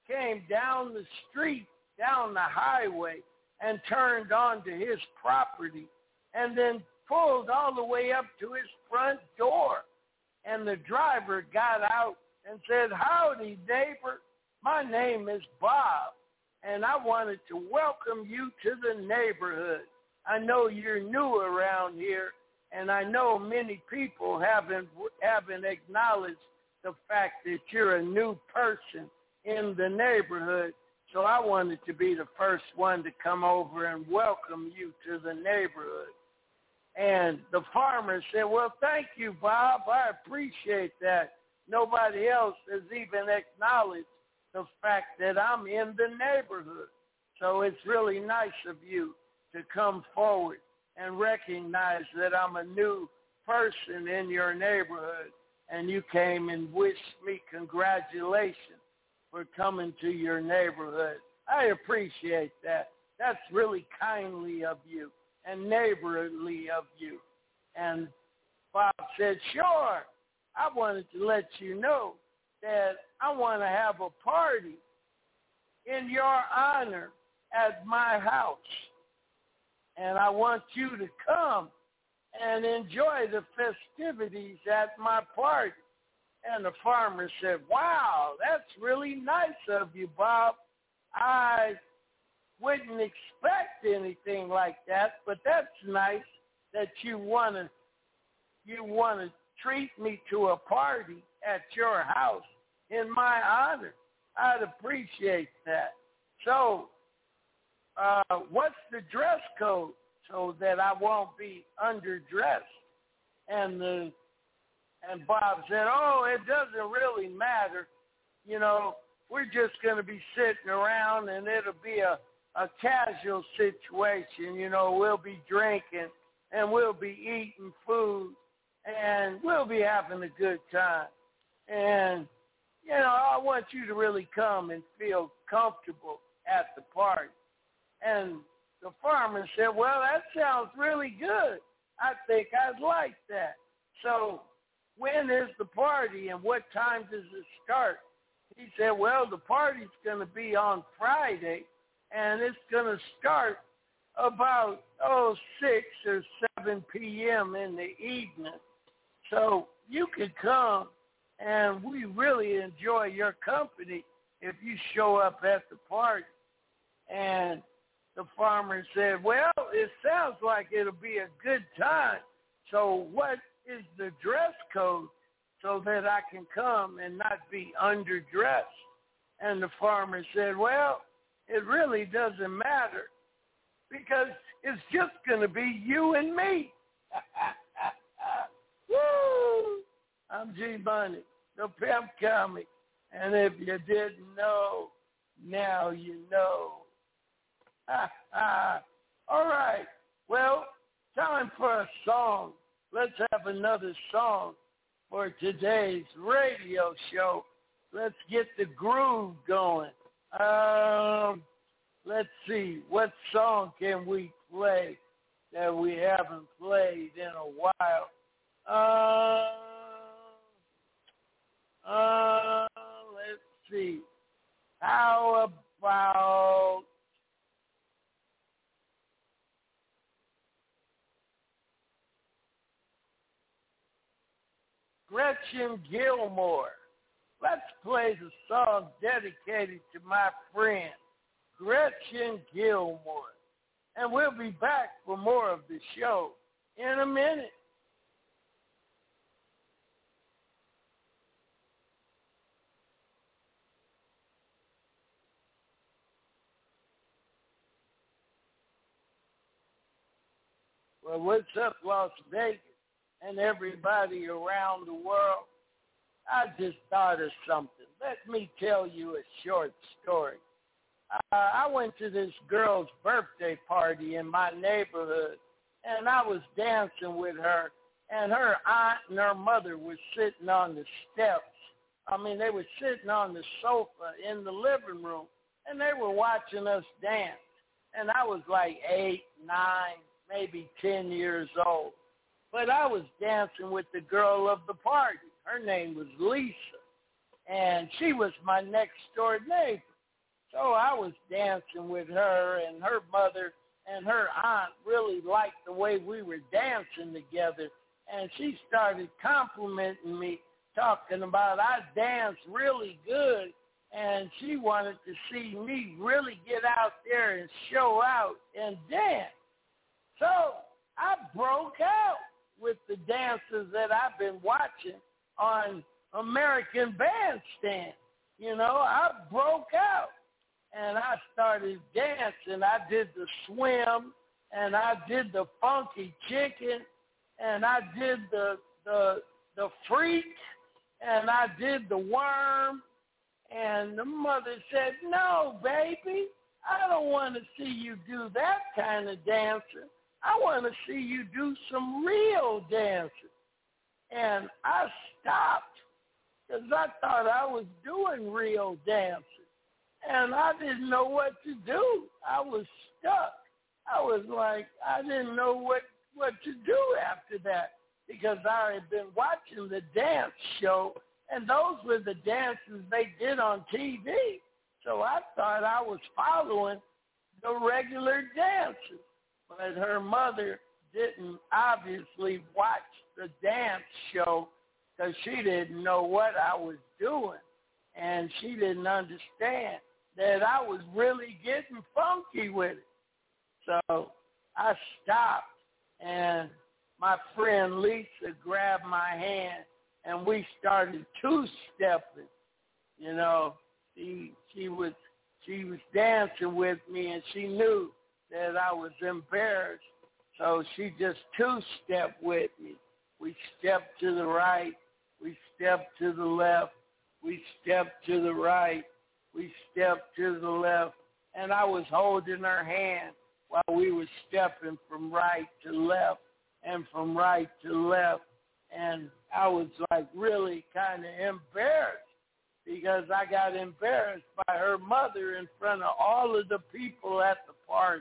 came down the street, down the highway, and turned onto his property, and then pulled all the way up to his front door. And the driver got out and said, "Howdy, neighbor. My name is Bob, and I wanted to welcome you to the neighborhood. I know you're new around here, and I know many people haven't haven't acknowledged the fact that you're a new person in the neighborhood. So I wanted to be the first one to come over and welcome you to the neighborhood." And the farmer said, "Well, thank you, Bob. I appreciate that. Nobody else has even acknowledged the fact that I'm in the neighborhood. So it's really nice of you to come forward and recognize that I'm a new person in your neighborhood, and you came and wished me congratulations for coming to your neighborhood. I appreciate that. That's really kindly of you and neighborly of you." And Bob said, "Sure, I wanted to let you know that I want to have a party in your honor at my house, and I want you to come and enjoy the festivities at my party." And the farmer said, "Wow, that's really nice of you, Bob. I wouldn't expect anything like that, but that's nice that you want to you want to treat me to a party at your house in my honor. I'd appreciate that. So uh, what's the dress code so that I won't be underdressed?" And the and Bob said, "Oh, it doesn't really matter. You know, we're just going to be sitting around, and it'll be a, a casual situation. You know, we'll be drinking, and we'll be eating food, and we'll be having a good time. And, you know, I want you to really come and feel comfortable at the party." And the farmer said, "Well, that sounds really good. I think I'd like that. So when is the party and what time does it start?" He said, "Well, the party's going to be on Friday, and it's going to start about, oh, six or seven p.m. in the evening. So you could come, and we really enjoy your company if you show up at the party." And the farmer said, "Well, it sounds like it'll be a good time. So what is the dress code so that I can come and not be underdressed?" And the farmer said, "Well, it really doesn't matter because it's just going to be you and me." Woo! I'm G Money, the Pimp Comic. And if you didn't know, now you know. All right. Well, time for a song. Let's have another song for today's radio show. Let's get the groove going. Um, let's see. What song can we play that we haven't played in a while? Uh, uh, let's see. How about Gretchen Gilmore? Let's play the song dedicated to my friend, Gretchen Gilmore. And we'll be back for more of the show in a minute. Well, what's up, Las Vegas, and everybody around the world? I just thought of something. Let me tell you a short story. Uh, I went to this girl's birthday party in my neighborhood, and I was dancing with her, and her aunt and her mother were sitting on the steps. I mean, they were sitting on the sofa in the living room, and they were watching us dance. And I was like eight, nine, maybe ten years old. But I was dancing with the girl of the party. Her name was Lisa, and she was my next-door neighbor. So I was dancing with her, and her mother and her aunt really liked the way we were dancing together. And she started complimenting me, talking about I danced really good, and she wanted to see me really get out there and show out and dance. So I broke out with the dances that I've been watching on American Bandstand. You know, I broke out, and I started dancing. I did the swim, and I did the funky chicken, and I did the the the freak, and I did the worm. And the mother said, no, baby, I don't want to see you do that kind of dancing. I want to see you do some real dancing. And I stopped because I thought I was doing real dancing. And I didn't know what to do. I was stuck. I was like, I didn't know what, what to do after that because I had been watching the dance show, and those were the dances they did on T V. So I thought I was following the regular dances. But her mother didn't obviously watch the dance show because she didn't know what I was doing. And she didn't understand that I was really getting funky with it. So I stopped, and my friend Lisa grabbed my hand, and we started two-stepping. You know, she she was she was dancing with me, and she knew that I was embarrassed. So she just two-stepped with me. We stepped to the right. We stepped to the left. We stepped to the right. We stepped to the left. And I was holding her hand while we were stepping from right to left and from right to left. And I was like really kind of embarrassed because I got embarrassed by her mother in front of all of the people at the party.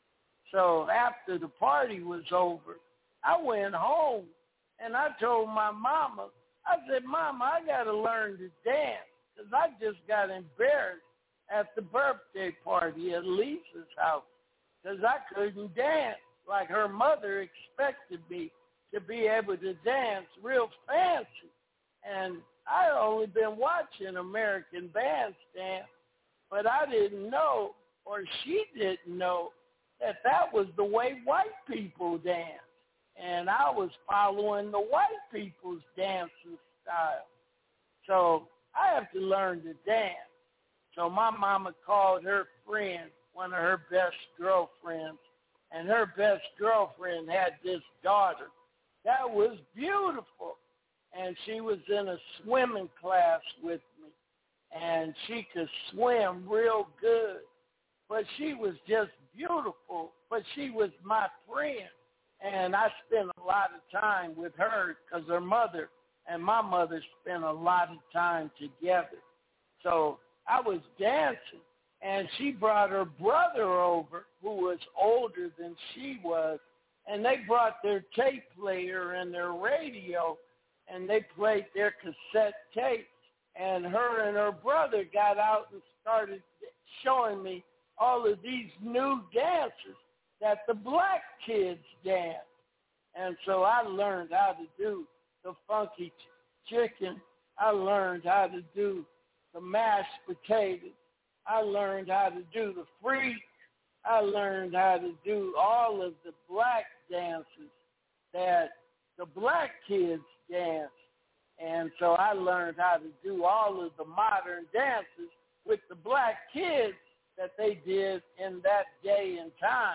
So after the party was over, I went home and I told my mama, I said, Mama, I got to learn to dance because I just got embarrassed at the birthday party at Lisa's house because I couldn't dance like her mother expected me to be able to dance real fancy. And I only been watching American Bandstand, but I didn't know, or she didn't know, that that was the way white people dance. And I was following the white people's dancing style. So I have to learn to dance. So my mama called her friend, one of her best girlfriends, and her best girlfriend had this daughter that was beautiful. And she was in a swimming class with me, and she could swim real good. But she was just beautiful, but she was my friend. And I spent a lot of time with her because her mother and my mother spent a lot of time together. So I was dancing, and she brought her brother over who was older than she was, and they brought their tape player and their radio, and they played their cassette tapes. And her and her brother got out and started showing me all of these new dances that the black kids dance. And so I learned how to do the funky ch- chicken. I learned how to do the mashed potatoes. I learned how to do the freak. I learned how to do all of the black dances that the black kids dance. And so I learned how to do all of the modern dances with the black kids that they did in that day and time.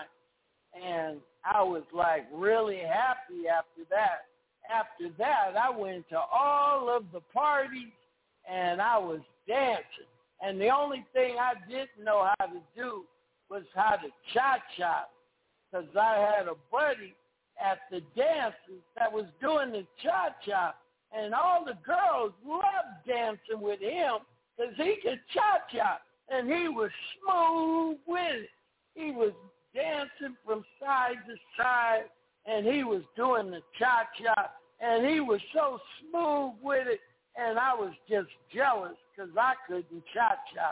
And I was like really happy after that. After that, I went to all of the parties and I was dancing. And the only thing I didn't know how to do was how to cha-cha, because I had a buddy at the dances that was doing the cha-cha, and all the girls loved dancing with him because he could cha-cha, and he was smooth with it. He was dancing from side to side, and he was doing the cha-cha, and he was so smooth with it, and I was just jealous because I couldn't cha-cha.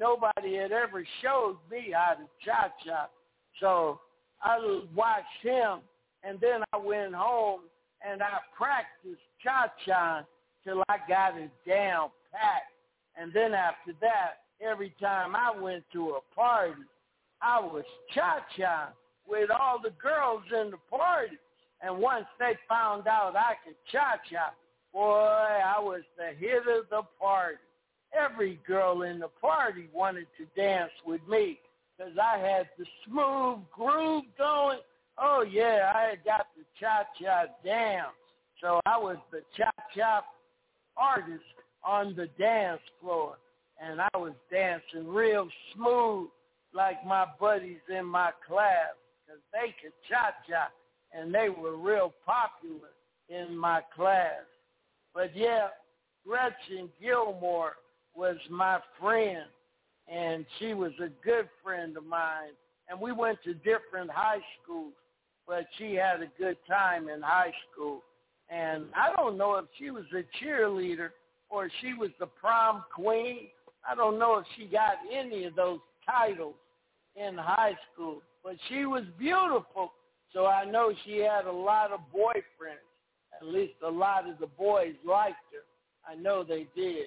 nobody had ever showed me how to cha-cha. So I watched him, and then I went home, and I practiced cha-cha till I got it down pat. And then after that, every time I went to a party, I was cha-cha with all the girls in the party. And once they found out I could cha-cha, boy, I was the hit of the party. Every girl in the party wanted to dance with me because I had the smooth groove going. Oh, yeah, I had got the cha-cha down. So I was the cha-cha artist on the dance floor. And I was dancing real smooth like my buddies in my class because they could cha-cha, and they were real popular in my class. But, yeah, Gretchen Gilmore was my friend, and she was a good friend of mine. And we went to different high schools, but she had a good time in high school. And I don't know if she was a cheerleader or she was the prom queen. I don't know if she got any of those titles in high school, but she was beautiful. So I know she had a lot of boyfriends. At least a lot of the boys liked her. I know they did.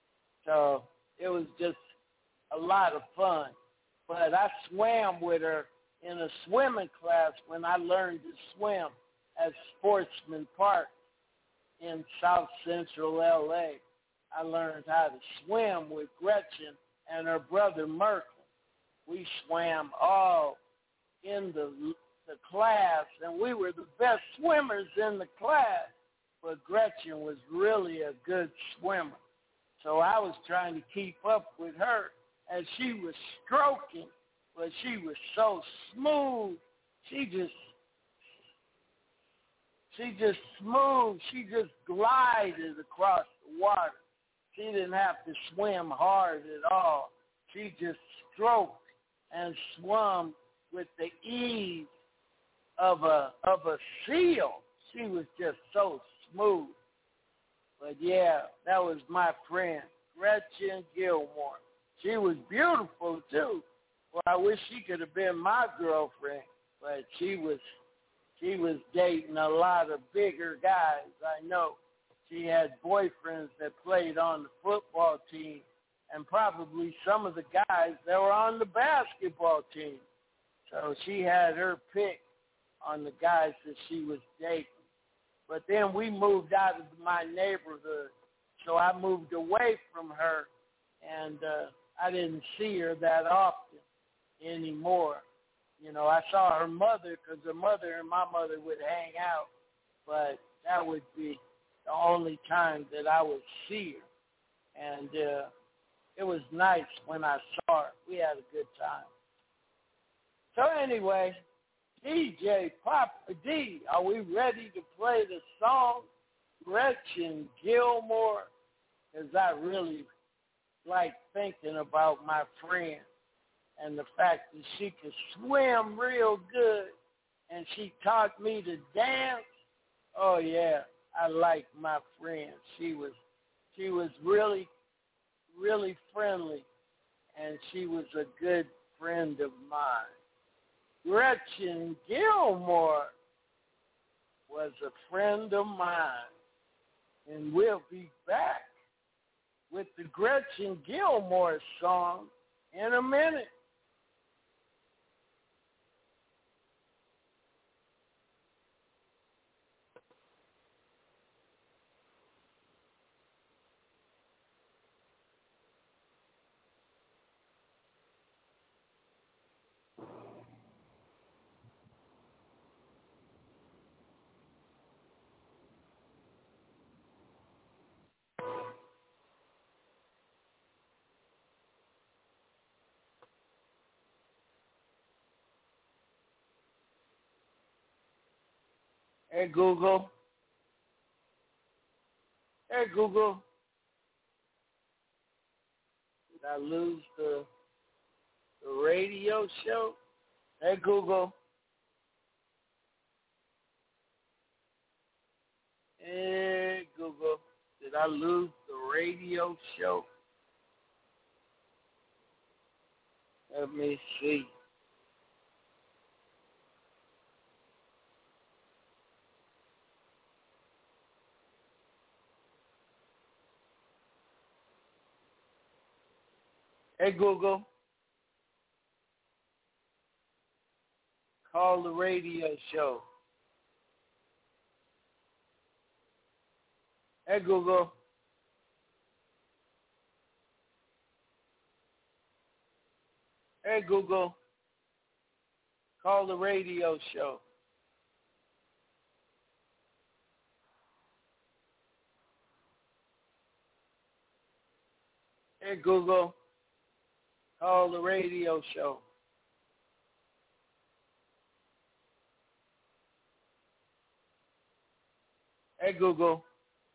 So it was just a lot of fun. But I swam with her in a swimming class when I learned to swim at Sportsman Park in South Central L A. I learned how to swim with Gretchen and her brother Merkel. We swam all in the the class, and we were the best swimmers in the class, but Gretchen was really a good swimmer. So I was trying to keep up with her as she was stroking, but she was so smooth. She just, she just smooth. She just glided across the water. She didn't have to swim hard at all. She just stroked and swum with the ease of a of a seal. She was just so smooth. But yeah, that was my friend, Gretchen Gilmore. She was beautiful too. Well, I wish she could have been my girlfriend, but she was she was dating a lot of bigger guys, I know. She had boyfriends that played on the football team and probably some of the guys that were on the basketball team. So she had her pick on the guys that she was dating. But then we moved out of my neighborhood, so I moved away from her, and uh, I didn't see her that often anymore. You know, I saw her mother because her mother and my mother would hang out, but that would be the only time that I would see her. And uh, it was nice when I saw her. We had a good time. So anyway, D J Papa D, are we ready to play the song Gretchen Gilmore? Because I really like thinking about my friend and the fact that she could swim real good and she taught me to dance. Oh yeah, I like my friend. She was she was really, really friendly, and she was a good friend of mine. Gretchen Gilmore was a friend of mine, and we'll be back with the Gretchen Gilmore song in a minute. Hey, Google. Hey, Google. Did I lose the, the radio show? Hey, Google. Hey, Google. Did I lose the radio show? Let me see. Hey, Google. Call the radio show. Hey, Google. Hey, Google. Call the radio show. Hey, Google. Call the radio show. Hey, Google.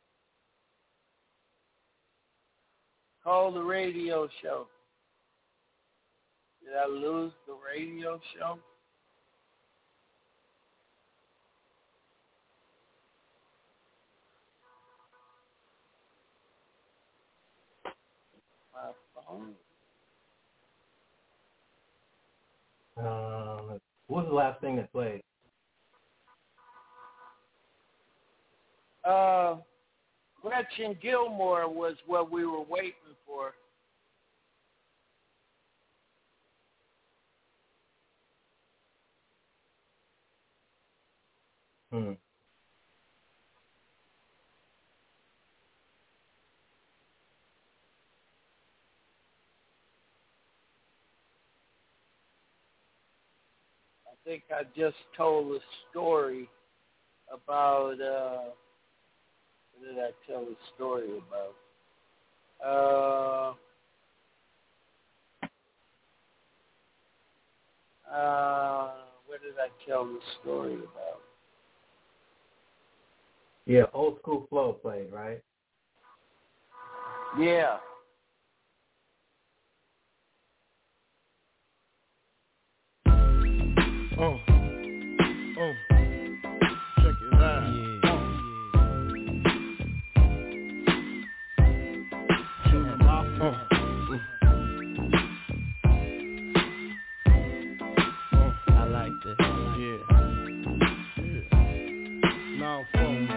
Call the radio show. Did I lose the radio show? My phone. Um, what was the last thing that played? Uh, Gretchen Gilmore was what we were waiting for. Hmm. I think I just told a story about, uh, what did I tell a story about? Uh, uh, what did I tell the story about? Yeah, Old School Flow played, right? Yeah. Oh, oh, check it out. Yeah, yeah. Uh, uh. I like that. Yeah, yeah. Now, phone.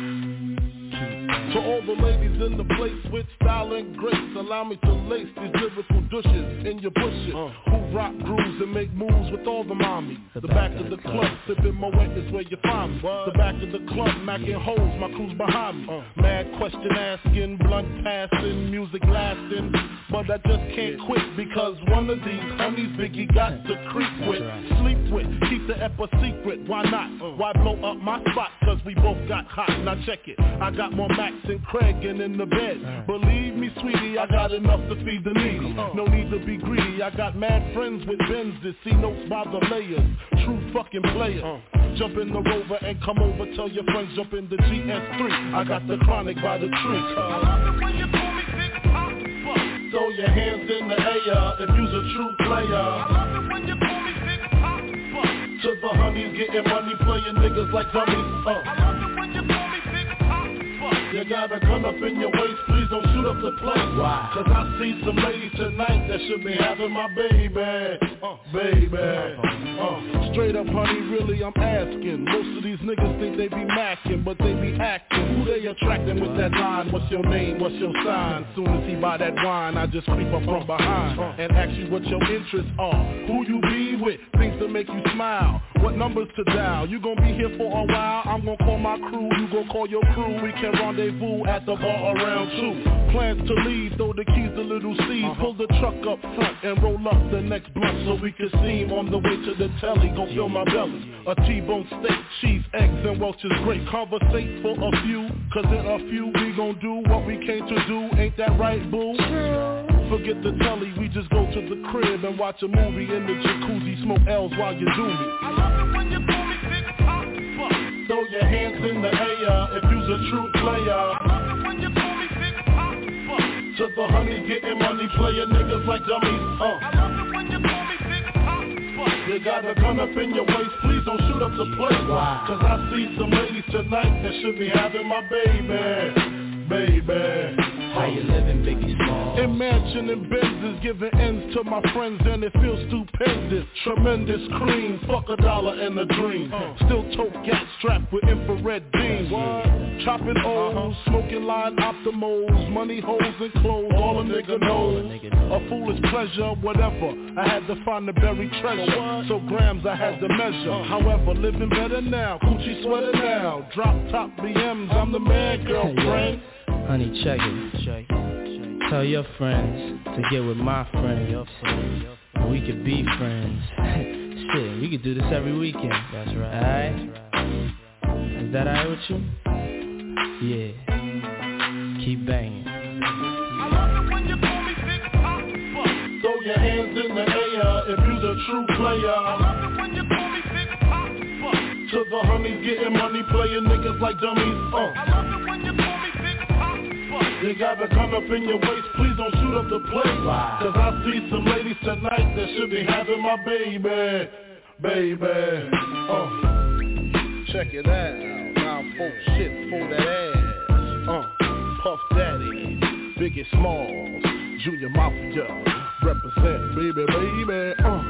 To all the ladies in the place with style and grace, allow me to lace these lyrical douches in your bushes. Uh. Who rock grooves and make moves with all the mommies. The, the back, back of the, the club, club sipping Moet is where you find me. What? The back of the club, macking yeah. hoes, my crew's behind me. Uh. Mad question asking, blunt passing, music lasting. But I just can't yeah. quit because one of these honeys Biggie got to creep with, right. sleep with, keep the ep a secret. Why not? Uh. Why blow up my spot? Cause we both got hot. Now check it. I got more Max and Craig and in the bed. Uh. Believe me, sweetie, I got enough to feed the needy. Uh. No need to be greedy. I got mad friends with Benzes, see notes by the layers. True fucking players. Uh. Jump in the Rover and come over. Tell your friends jump in the G S three. I got the chronic by the tree. I love it when you call me Big Pop. Throw your hands in the air if you's a true player. I love it when you call me Big Pop. To the honeys getting money, playing niggas like dummies. Uh. I love it when you call me Big Pop. You got a gun up in your waist, please don't shoot up the place. Why? Cause I see some ladies tonight that should be having my baby. Uh, baby. Uh, straight up, honey, really I'm asking. Most of these niggas think they be macking, but they be acting. Who they attracting with that line? What's your name? What's your sign? Soon as he buy that wine, I just creep up from behind and ask you what your interests are. Who you be with? Things to make you smile. What numbers to dial? You gon' be here for a while. I'm gon' call my crew. You gon' call your crew. We can rendezvous at the bar around two. Plans to leave, throw the keys to little C's. Uh-huh. Pull the truck up front and roll up the next blunt so we can steam on the way to the telly. Gon' fill my belly. A T-bone steak, cheese, eggs, and Welch's grape. Conversate for a few, cause in a few we gon' do what we came to do. Ain't that right, boo? Forget the telly, we just go to the crib and watch a movie in the jacuzzi. Smoke L's while you do me. I love it when you call me Big Pop. Throw your hands in the air if you's a true player. I love it when you call me Big Pop. To the honeys getting money, playing niggas like dummies. Uh. I love it when you call me Big Pop. You got a gun up in your waist, please don't shoot up the place. Wow. Cause I see some ladies tonight that should be having my baby, baby. How you living, Biggie Smalls? In mansion and Benzes, giving ends to my friends and it feels stupendous. Tremendous cream, fuck a dollar and a dream. Still tote gas strapped with infrared beams. Chopping O's, smoking line optimals, money holes and clothes, all a nigga knows. A foolish pleasure, whatever. I had to find the buried treasure, so grams I had to measure. However, living better now, coochie sweater now. Drop top B Ms, I'm the man, girlfriend. Honey, check it, check it. Tell your friends to get with my friends. Your friends, your friends. We could be friends. Shit, we could do this every weekend. That's right. Alright? Is that alright with you? Yeah. Keep banging. I love it when you call me Big Pop. Throw your hands in the air if you the true player. I love it when you call me Big Pop. To the honeys getting money, playing niggas like dummies. Uh. I love it when you call me Big Pop. You gotta come up in your waist, please don't shoot up the place. Cause I see some ladies tonight that should be having my baby, baby. Uh. Check it out. Folk shit for that ass, uh, Puff Daddy, Biggie Smalls, Junior Mafia, represent, baby, baby, uh.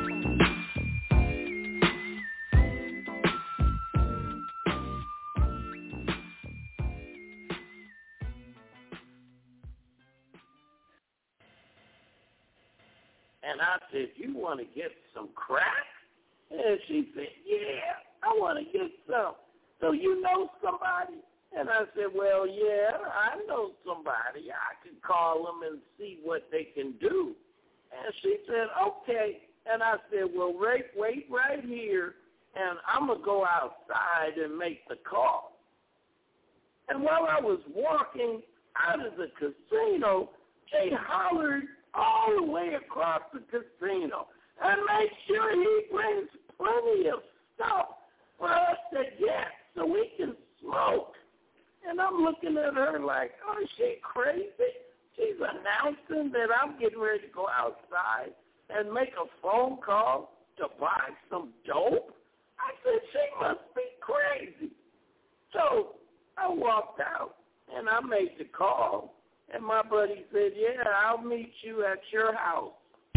And I said, you want to get some crack? And she said, yeah, I want to get some. So you know somebody? And I said, well, yeah, I know somebody. I can call them and see what they can do. And she said, okay. And I said, well, wait, wait right here, and I'm going to go outside and make the call. And while I was walking out of the casino, they hollered all the way across the casino and made sure he brings plenty of stuff for us to get, so we can smoke. And I'm looking at her like, oh, is she crazy? She's announcing that I'm getting ready to go outside and make a phone call to buy some dope? I said, she must be crazy. So I walked out and I made the call. And my buddy said, yeah, I'll meet you at your house.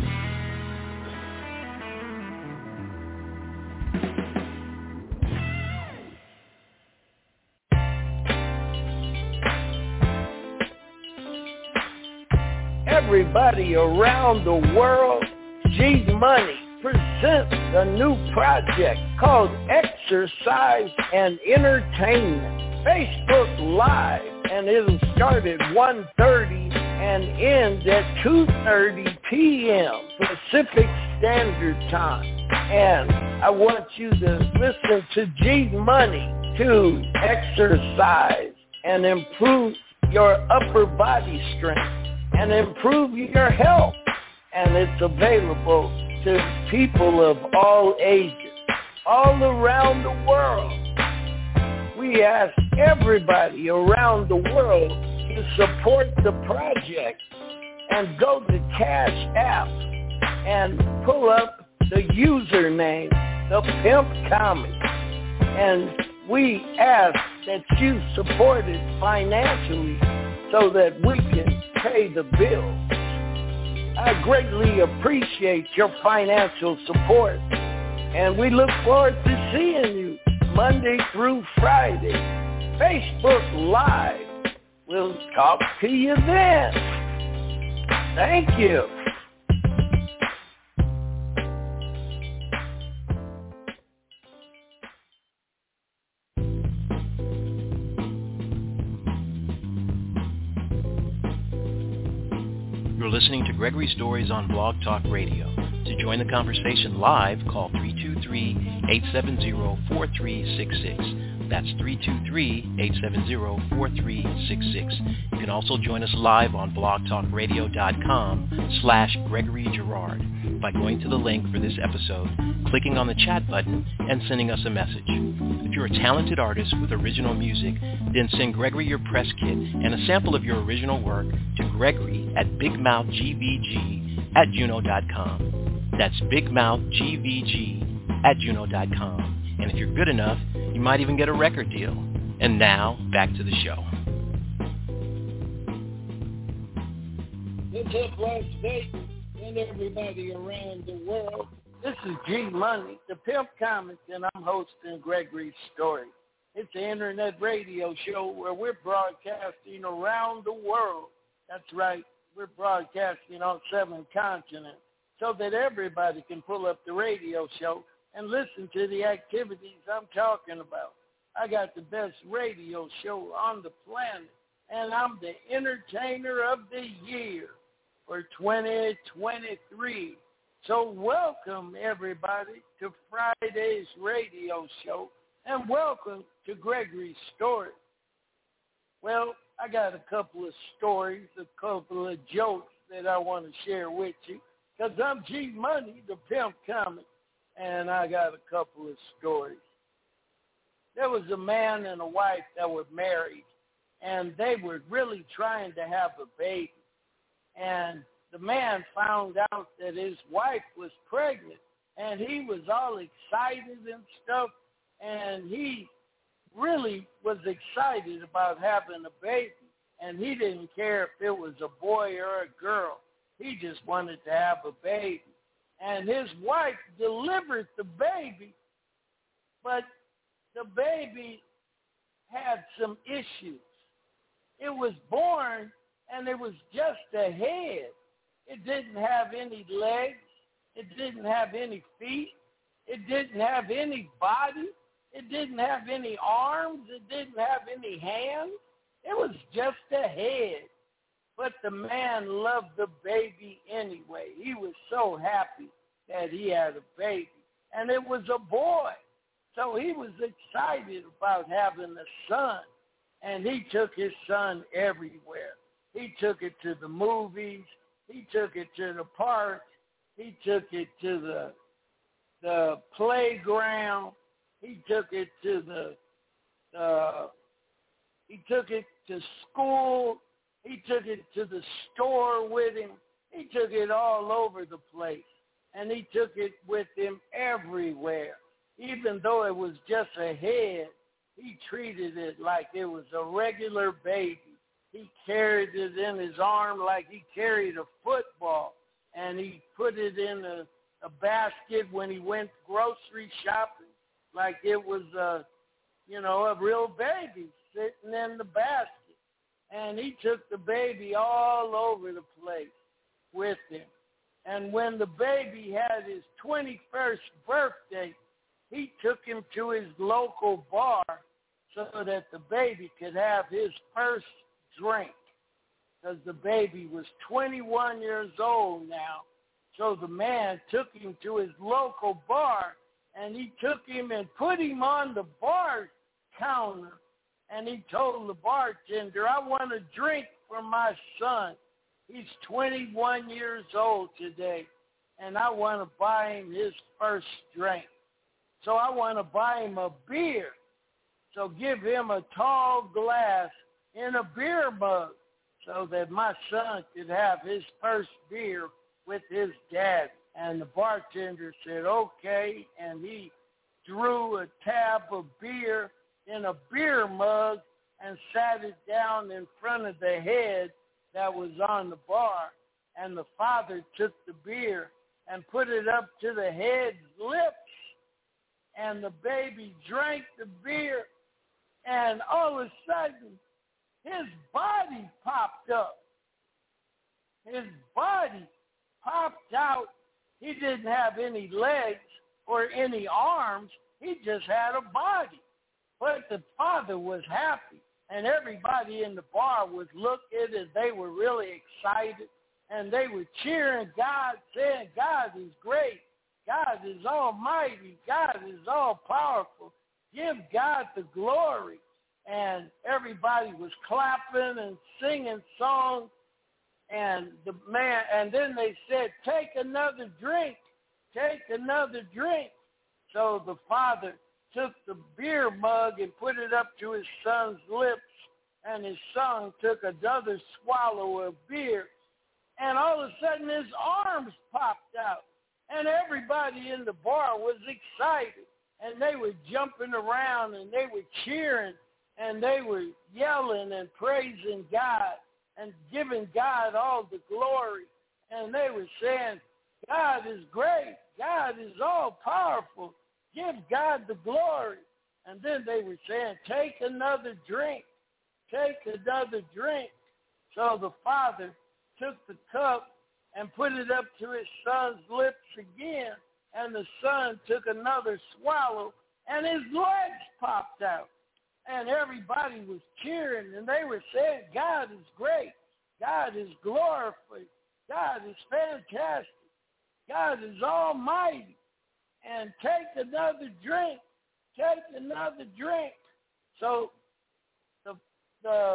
Everybody around the world, G Money presents a new project called Exercise and Entertainment. Facebook Live, and it'll start at one thirty and end at two thirty p.m. Pacific Standard Time. And I want you to listen to G Money to exercise and improve your upper body strength and improve your health. And it's available to people of all ages, all around the world. We ask everybody around the world to support the project and go to Cash App and pull up the username, The Pimp Comic. And we ask that you support it financially so that we can pay the bills. I greatly appreciate your financial support, and we look forward to seeing you Monday through Friday. Facebook Live. We'll talk to you then. Thank you. You're listening to Gregory Stories on Blog Talk Radio. To join the conversation live, call three two three, eight seven zero, four three six six. That's three two three, eight seven zero, four three six six. You can also join us live on blogtalkradio.com slash Gregory Girard by going to the link for this episode, clicking on the chat button, and sending us a message. If you're a talented artist with original music, then send Gregory your press kit and a sample of your original work to Gregory at bigmouthgvg at juno dot com. That's bigmouthgvg at juno dot com. And if you're good enough, you might even get a record deal. And now, back to the show. up, Las Vegas, and everybody around the world? This is G Money, the Pimp Comics, and I'm hosting Gregory's Story. It's an internet radio show where we're broadcasting around the world. That's right, we're broadcasting on seven continents so that everybody can pull up the radio show and listen to the activities I'm talking about. I got the best radio show on the planet, and I'm the entertainer of the year for twenty twenty-three. So welcome, everybody, to Friday's radio show, and welcome to Gregory's Story. Well, I got a couple of stories, a couple of jokes that I want to share with you, because I'm G Money, the Pimp Comic, and I got a couple of stories. There was a man and a wife that were married, and they were really trying to have a baby. And the man found out that his wife was pregnant, and he was all excited and stuff, and he really was excited about having a baby, and he didn't care if it was a boy or a girl. He just wanted to have a baby. And his wife delivered the baby, but the baby had some issues. It was born, and it was just a head. It didn't have any legs. It didn't have any feet. It didn't have any body. It didn't have any arms. It didn't have any hands. It was just a head. But the man loved the baby anyway. He was so happy that he had a baby. And it was a boy. So he was excited about having a son. And he took his son everywhere. He took it to the movies. He took it to the park. He took it to the the playground. He took it to the uh, he took it to school. He took it to the store with him. He took it all over the place. And he took it with him everywhere. Even though it was just a head, he treated it like it was a regular baby. He carried it in his arm like he carried a football, and he put it in a, a basket when he went grocery shopping like it was a, you know, a real baby sitting in the basket. And he took the baby all over the place with him. And when the baby had his twenty-first birthday, he took him to his local bar so that the baby could have his first drink, because the baby was twenty-one years old now. So the man took him to his local bar, and he took him and put him on the bar counter, and he told the bartender, I want a drink for my son. He's twenty-one years old today, and I want to buy him his first drink. So I want to buy him a beer. So give him a tall glass in a beer mug so that my son could have his first beer with his dad. And the bartender said, okay, and he drew a tab of beer in a beer mug and sat it down in front of the head that was on the bar. And the father took the beer and put it up to the head's lips, and the baby drank the beer, and all of a sudden, his body popped up. His body popped out. He didn't have any legs or any arms. He just had a body. But the father was happy, and everybody in the bar was looking, and they were really excited, and they were cheering God, saying, God is great. God is almighty. God is all powerful. Give God the glory. And everybody was clapping and singing songs. And the man, and then they said, take another drink. Take another drink. So the father took the beer mug and put it up to his son's lips. And his son took another swallow of beer. And all of a sudden his arms popped out. And everybody in the bar was excited. And they were jumping around and they were cheering and they were yelling and praising God. and giving God all the glory. And they were saying, God is great. God is all powerful. Give God the glory. And then they were saying, take another drink. Take another drink. So the father took the cup and put it up to his son's lips again. And the son took another swallow, and his legs popped out. And everybody was cheering, and they were saying, God is great. God is glorified. God is fantastic. God is almighty. And take another drink. Take another drink. So the, the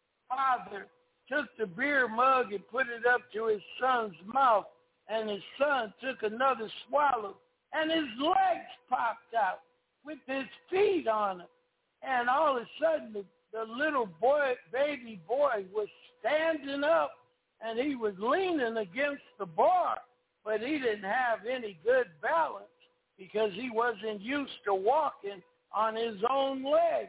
father took the beer mug and put it up to his son's mouth, and his son took another swallow, and his legs popped out with his feet on it. And all of a sudden, the, the little boy, baby boy, was standing up, and he was leaning against the bar, but he didn't have any good balance because he wasn't used to walking on his own legs.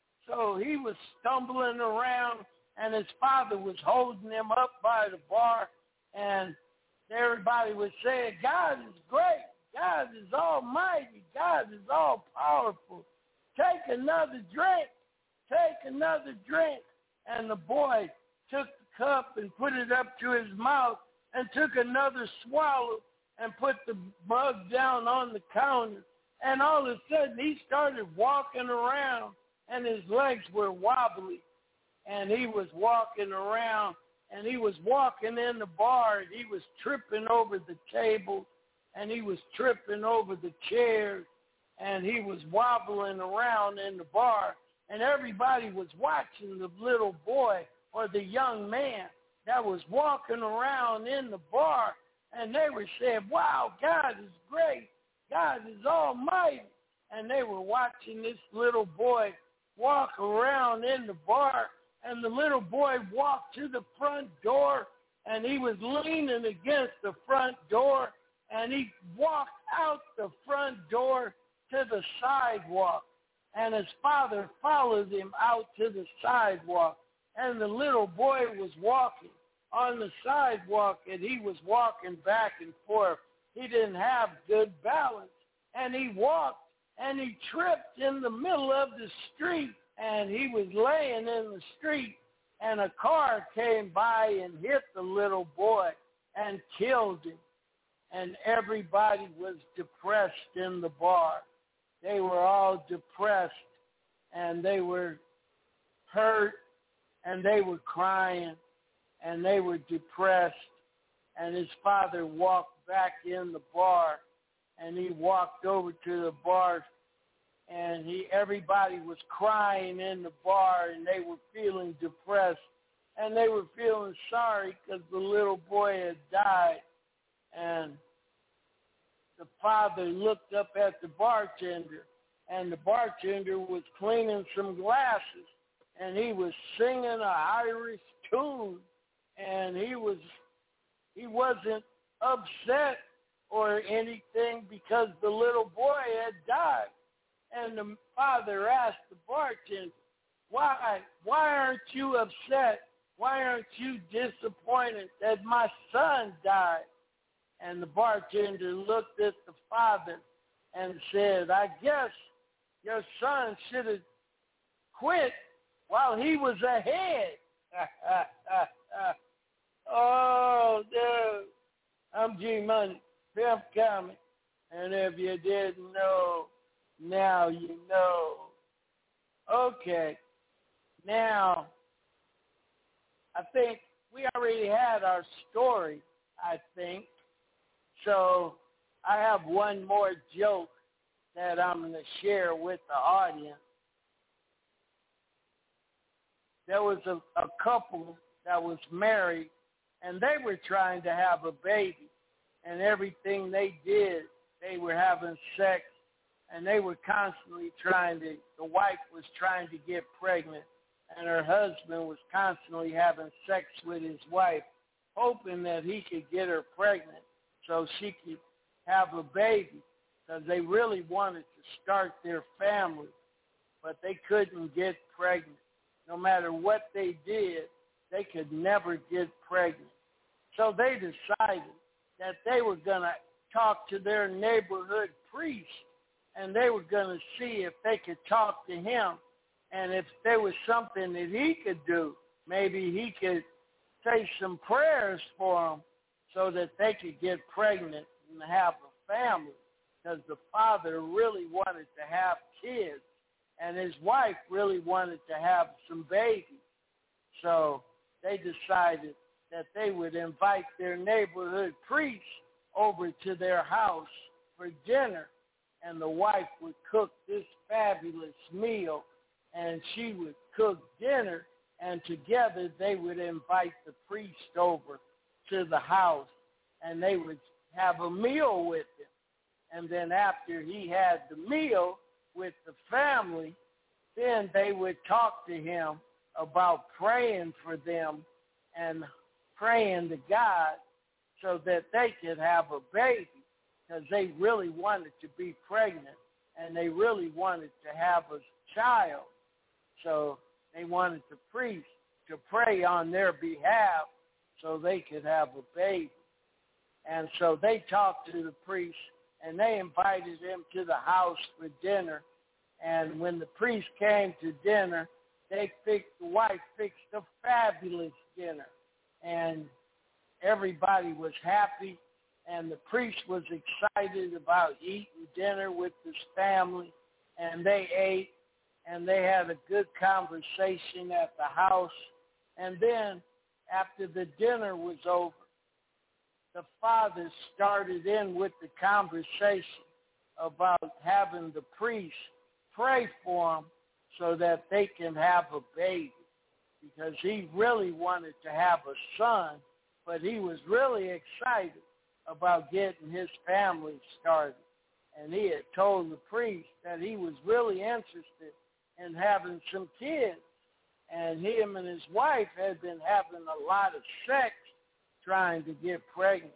So he was stumbling around, and his father was holding him up by the bar, and everybody was saying, God is great. God is almighty. God is all powerful. Take another drink. Take another drink. And the boy took the cup and put it up to his mouth and took another swallow and put the mug down on the counter. And all of a sudden, he started walking around, and his legs were wobbly. And he was walking around, and he was walking in the bar, and he was tripping over the table, and he was tripping over the chairs, and he was wobbling around in the bar. And everybody was watching the little boy or the young man that was walking around in the bar, and they were saying, wow, God is great. God is almighty. And they were watching this little boy walk around in the bar, and the little boy walked to the front door, and he was leaning against the front door, and he walked out the front door to the sidewalk, and his father followed him out to the sidewalk, and the little boy was walking on the sidewalk, and he was walking back and forth. He didn't have good balance, and he walked, and he tripped in the middle of the street, and he was laying in the street, and a car came by and hit the little boy and killed him. And everybody was depressed in the bar. They were all depressed, and they were hurt, and they were crying, and they were depressed. And his father walked back in the bar, and he walked over to the bar, and he everybody was crying in the bar, and they were feeling depressed, and they were feeling sorry because the little boy had died. And the father looked up at the bartender, and the bartender was cleaning some glasses, and he was singing an Irish tune, and he was he wasn't upset or anything because the little boy had died. And the father asked the bartender, why, why aren't you upset? Why aren't you disappointed that my son died? And the bartender looked at the father and said, I guess your son should have quit while he was ahead. Oh, dude. I'm G Money, Pimp Comic. And if you didn't know, now you know. Okay. Now, I think we already had our story, I think. So I have one more joke that I'm going to share with the audience. There was a, a couple that was married, and they were trying to have a baby. And everything they did, they were having sex, and they were constantly trying to, the wife was trying to get pregnant, and her husband was constantly having sex with his wife, hoping that he could get her pregnant so she could have a baby, because they really wanted to start their family, but they couldn't get pregnant. No matter what they did, they could never get pregnant. So they decided that they were going to talk to their neighborhood priest, and they were going to see if they could talk to him, and if there was something that he could do, maybe he could say some prayers for them so that they could get pregnant and have a family, because the father really wanted to have kids, and his wife really wanted to have some babies. So they decided that they would invite their neighborhood priest over to their house for dinner, and the wife would cook this fabulous meal, and she would cook dinner, and together they would invite the priest over to the house, and they would have a meal with him. And then after he had the meal with the family, then they would talk to him about praying for them and praying to God so that they could have a baby, because they really wanted to be pregnant and they really wanted to have a child. So they wanted the priest to pray on their behalf so they could have a baby. And so they talked to the priest, and they invited him to the house for dinner. And when the priest came to dinner, they fixed, the wife fixed a fabulous dinner. And everybody was happy, and the priest was excited about eating dinner with his family. And they ate, and they had a good conversation at the house. And then after the dinner was over, the father started in with the conversation about having the priest pray for him so that they can have a baby, because he really wanted to have a son, but he was really excited about getting his family started. And he had told the priest that he was really interested in having some kids. And him and his wife had been having a lot of sex trying to get pregnant.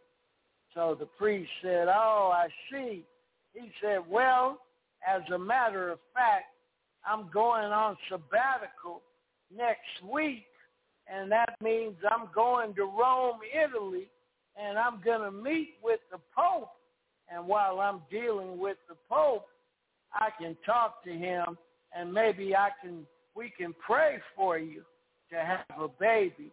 So the priest said, oh, I see. He said, well, as a matter of fact, I'm going on sabbatical next week, and that means I'm going to Rome, Italy, and I'm going to meet with the Pope. And while I'm dealing with the Pope, I can talk to him, and maybe I can we can pray for you to have a baby,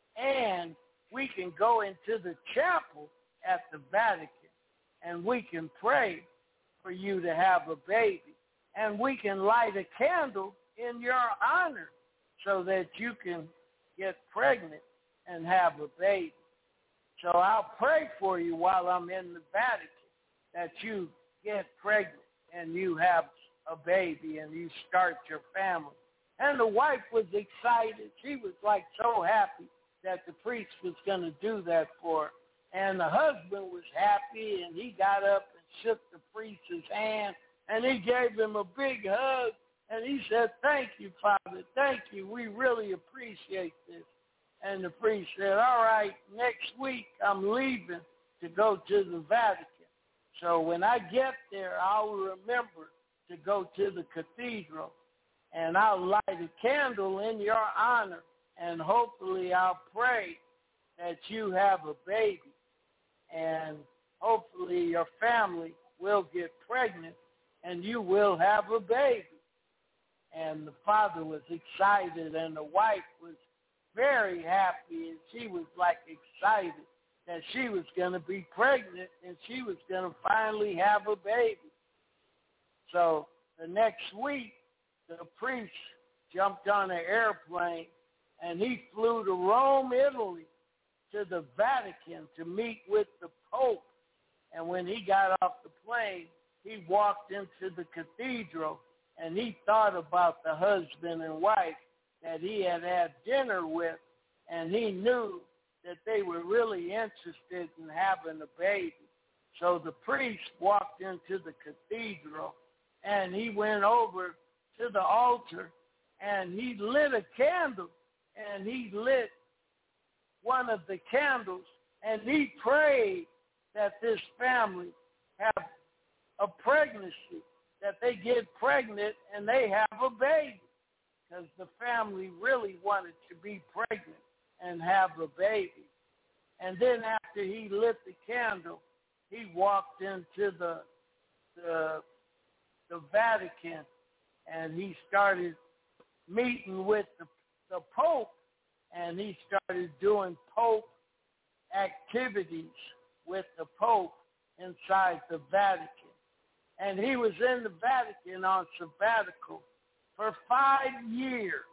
and we can go into the chapel at the Vatican, and we can pray for you to have a baby, and we can light a candle in your honor so that you can get pregnant and have a baby. So I'll pray for you while I'm in the Vatican that you get pregnant and you have a baby and you start your family. And the wife was excited. She was like so happy that the priest was going to do that for her. And the husband was happy, and he got up and shook the priest's hand, and he gave him a big hug, and he said, thank you, Father, thank you. We really appreciate this. And the priest said, all right, next week I'm leaving to go to the Vatican. So when I get there, I'll remember to go to the cathedral, and I'll light a candle in your honor, and hopefully I'll pray that you have a baby, and hopefully your family will get pregnant, and you will have a baby. And the father was excited, and the wife was very happy, and she was like excited that she was going to be pregnant, and she was going to finally have a baby. So the next week, the priest jumped on an airplane, and he flew to Rome, Italy, to the Vatican to meet with the Pope. And when he got off the plane, he walked into the cathedral, and he thought about the husband and wife that he had had dinner with, and he knew that they were really interested in having a baby. So the priest walked into the cathedral, and he went over to the altar, and he lit a candle, and he lit one of the candles, and he prayed that this family have a pregnancy, that they get pregnant and they have a baby, because the family really wanted to be pregnant and have a baby. And then after he lit the candle, he walked into the the, the Vatican, and he started meeting with the, the Pope, and he started doing Pope activities with the Pope inside the Vatican. And he was in the Vatican on sabbatical for five years.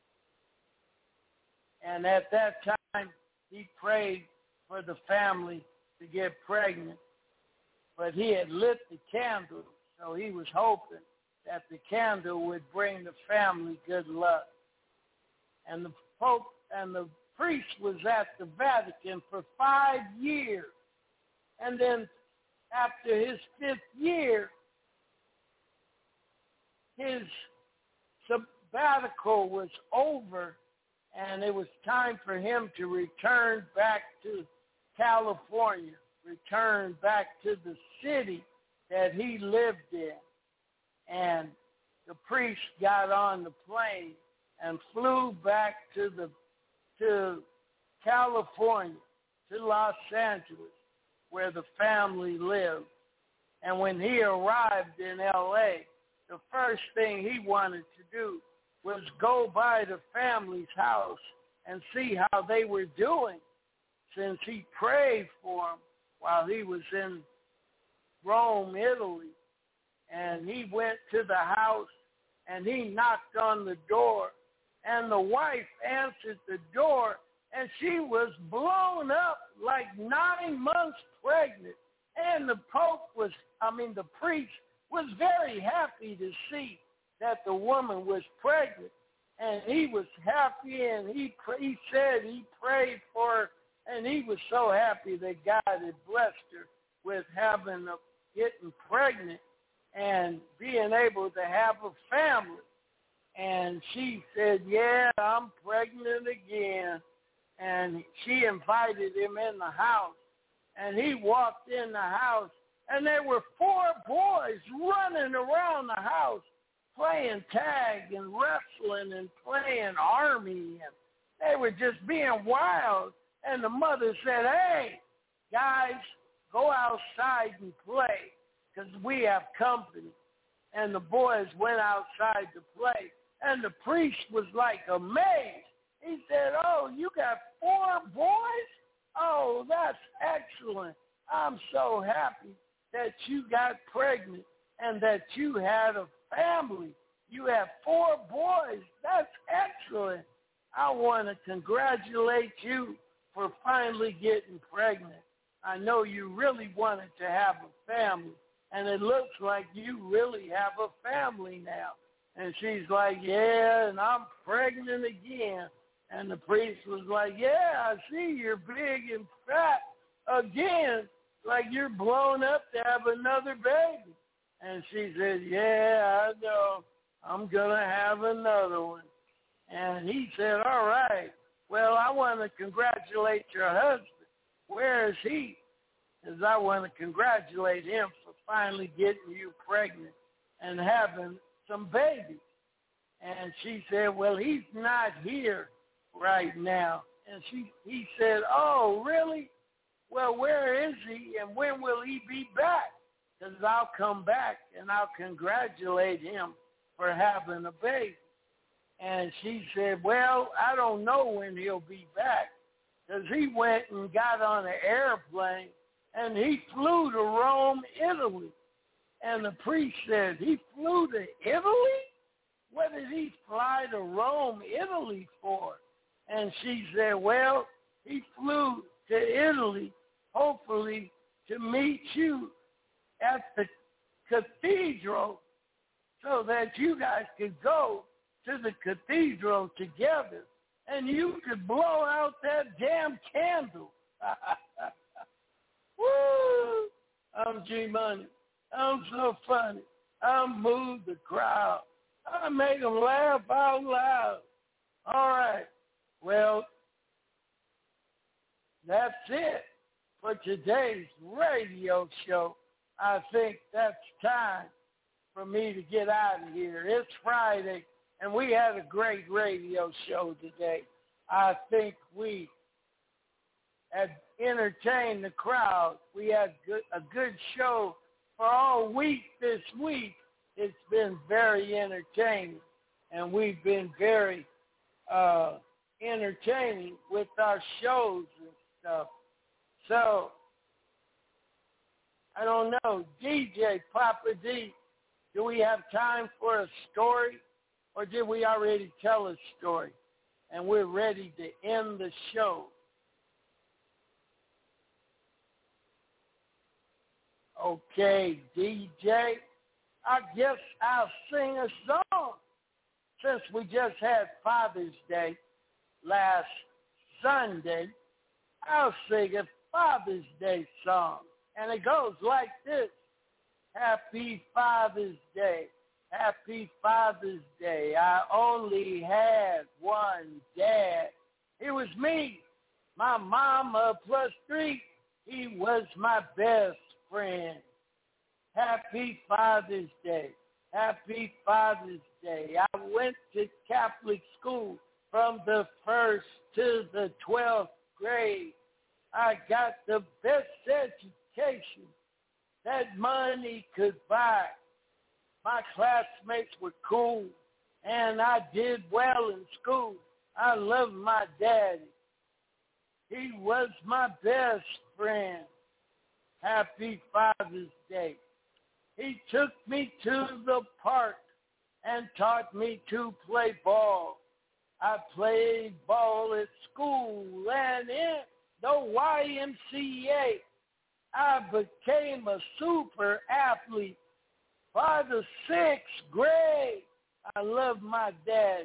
And at that time, he prayed for the family to get pregnant. But he had lit the candle, so he was hoping that the candle would bring the family good luck. And the Pope and the priest was at the Vatican for five years. And then after his fifth year, his sabbatical was over, and it was time for him to return back to California, return back to the city that he lived in. And the priest got on the plane and flew back to the to California, to Los Angeles, where the family lived. And when he arrived in L A, the first thing he wanted to do was go by the family's house and see how they were doing, since he prayed for them while he was in Rome, Italy. And he went to the house, and he knocked on the door, and the wife answered the door, and she was blown up like nine months pregnant. And the Pope was, I mean, the priest was very happy to see that the woman was pregnant. And he was happy, and he, he said he prayed for her, and he was so happy that God had blessed her with having a, getting pregnant and being able to have a family. And she said, yeah, I'm pregnant again. And she invited him in the house. And he walked in the house, and there were four boys running around the house playing tag and wrestling and playing army. And they were just being wild. And the mother said, hey, guys, go outside and play because we have company. And the boys went outside to play. And the priest was like amazed. He said, oh, you got four boys? Oh, that's excellent. I'm so happy that you got pregnant and that you had a family. You have four boys. That's excellent. I want to congratulate you for finally getting pregnant. I know you really wanted to have a family, and it looks like you really have a family now. And she's like, yeah, and I'm pregnant again. And the priest was like, yeah, I see you're big and fat again, like you're blown up to have another baby. And she said, yeah, I know. I'm going to have another one. And he said, all right, well, I want to congratulate your husband. Where is he? Because I want to congratulate him for finally getting you pregnant and having some babies. And she said, well, he's not here right now. And she, he said, oh, really? Well, where is he, and when will he be back? Because I'll come back and I'll congratulate him for having a baby. And she said, well, I don't know when he'll be back, because he went and got on an airplane and he flew to Rome, Italy. And the priest said, he flew to Italy? What did he fly to Rome, Italy for? And she said, well, he flew to Italy, hopefully, to meet you at the cathedral so that you guys could go to the cathedral together and you could blow out that damn candle. Woo! I'm G-Money. I'm so funny. I move the crowd. I make them laugh out loud. All right. Well, that's it for today's radio show. I think that's time for me to get out of here. It's Friday, and we had a great radio show today. I think we had entertained the crowd. We had good, a good show for all week this week. It's been very entertaining, and we've been very uh, entertaining with our shows and stuff. So, I don't know, D J Papa D, do we have time for a story, or did we already tell a story and we're ready to end the show? Okay, D J, I guess I'll sing a song since we just had Father's Day last Sunday. I'll sing a Father's Day song, and it goes like this. Happy Father's Day, happy Father's Day. I only had one dad. It was me, my mama plus three. He was my best friend. Happy Father's Day, happy Father's Day. I went to Catholic school from the first to the twelfth grade. I got the best education that money could buy. My classmates were cool, and I did well in school. I loved my daddy. He was my best friend. Happy Father's Day. He took me to the park and taught me to play ball. I played ball at school and in the Y M C A. I became a super athlete by the sixth grade. I love my daddy.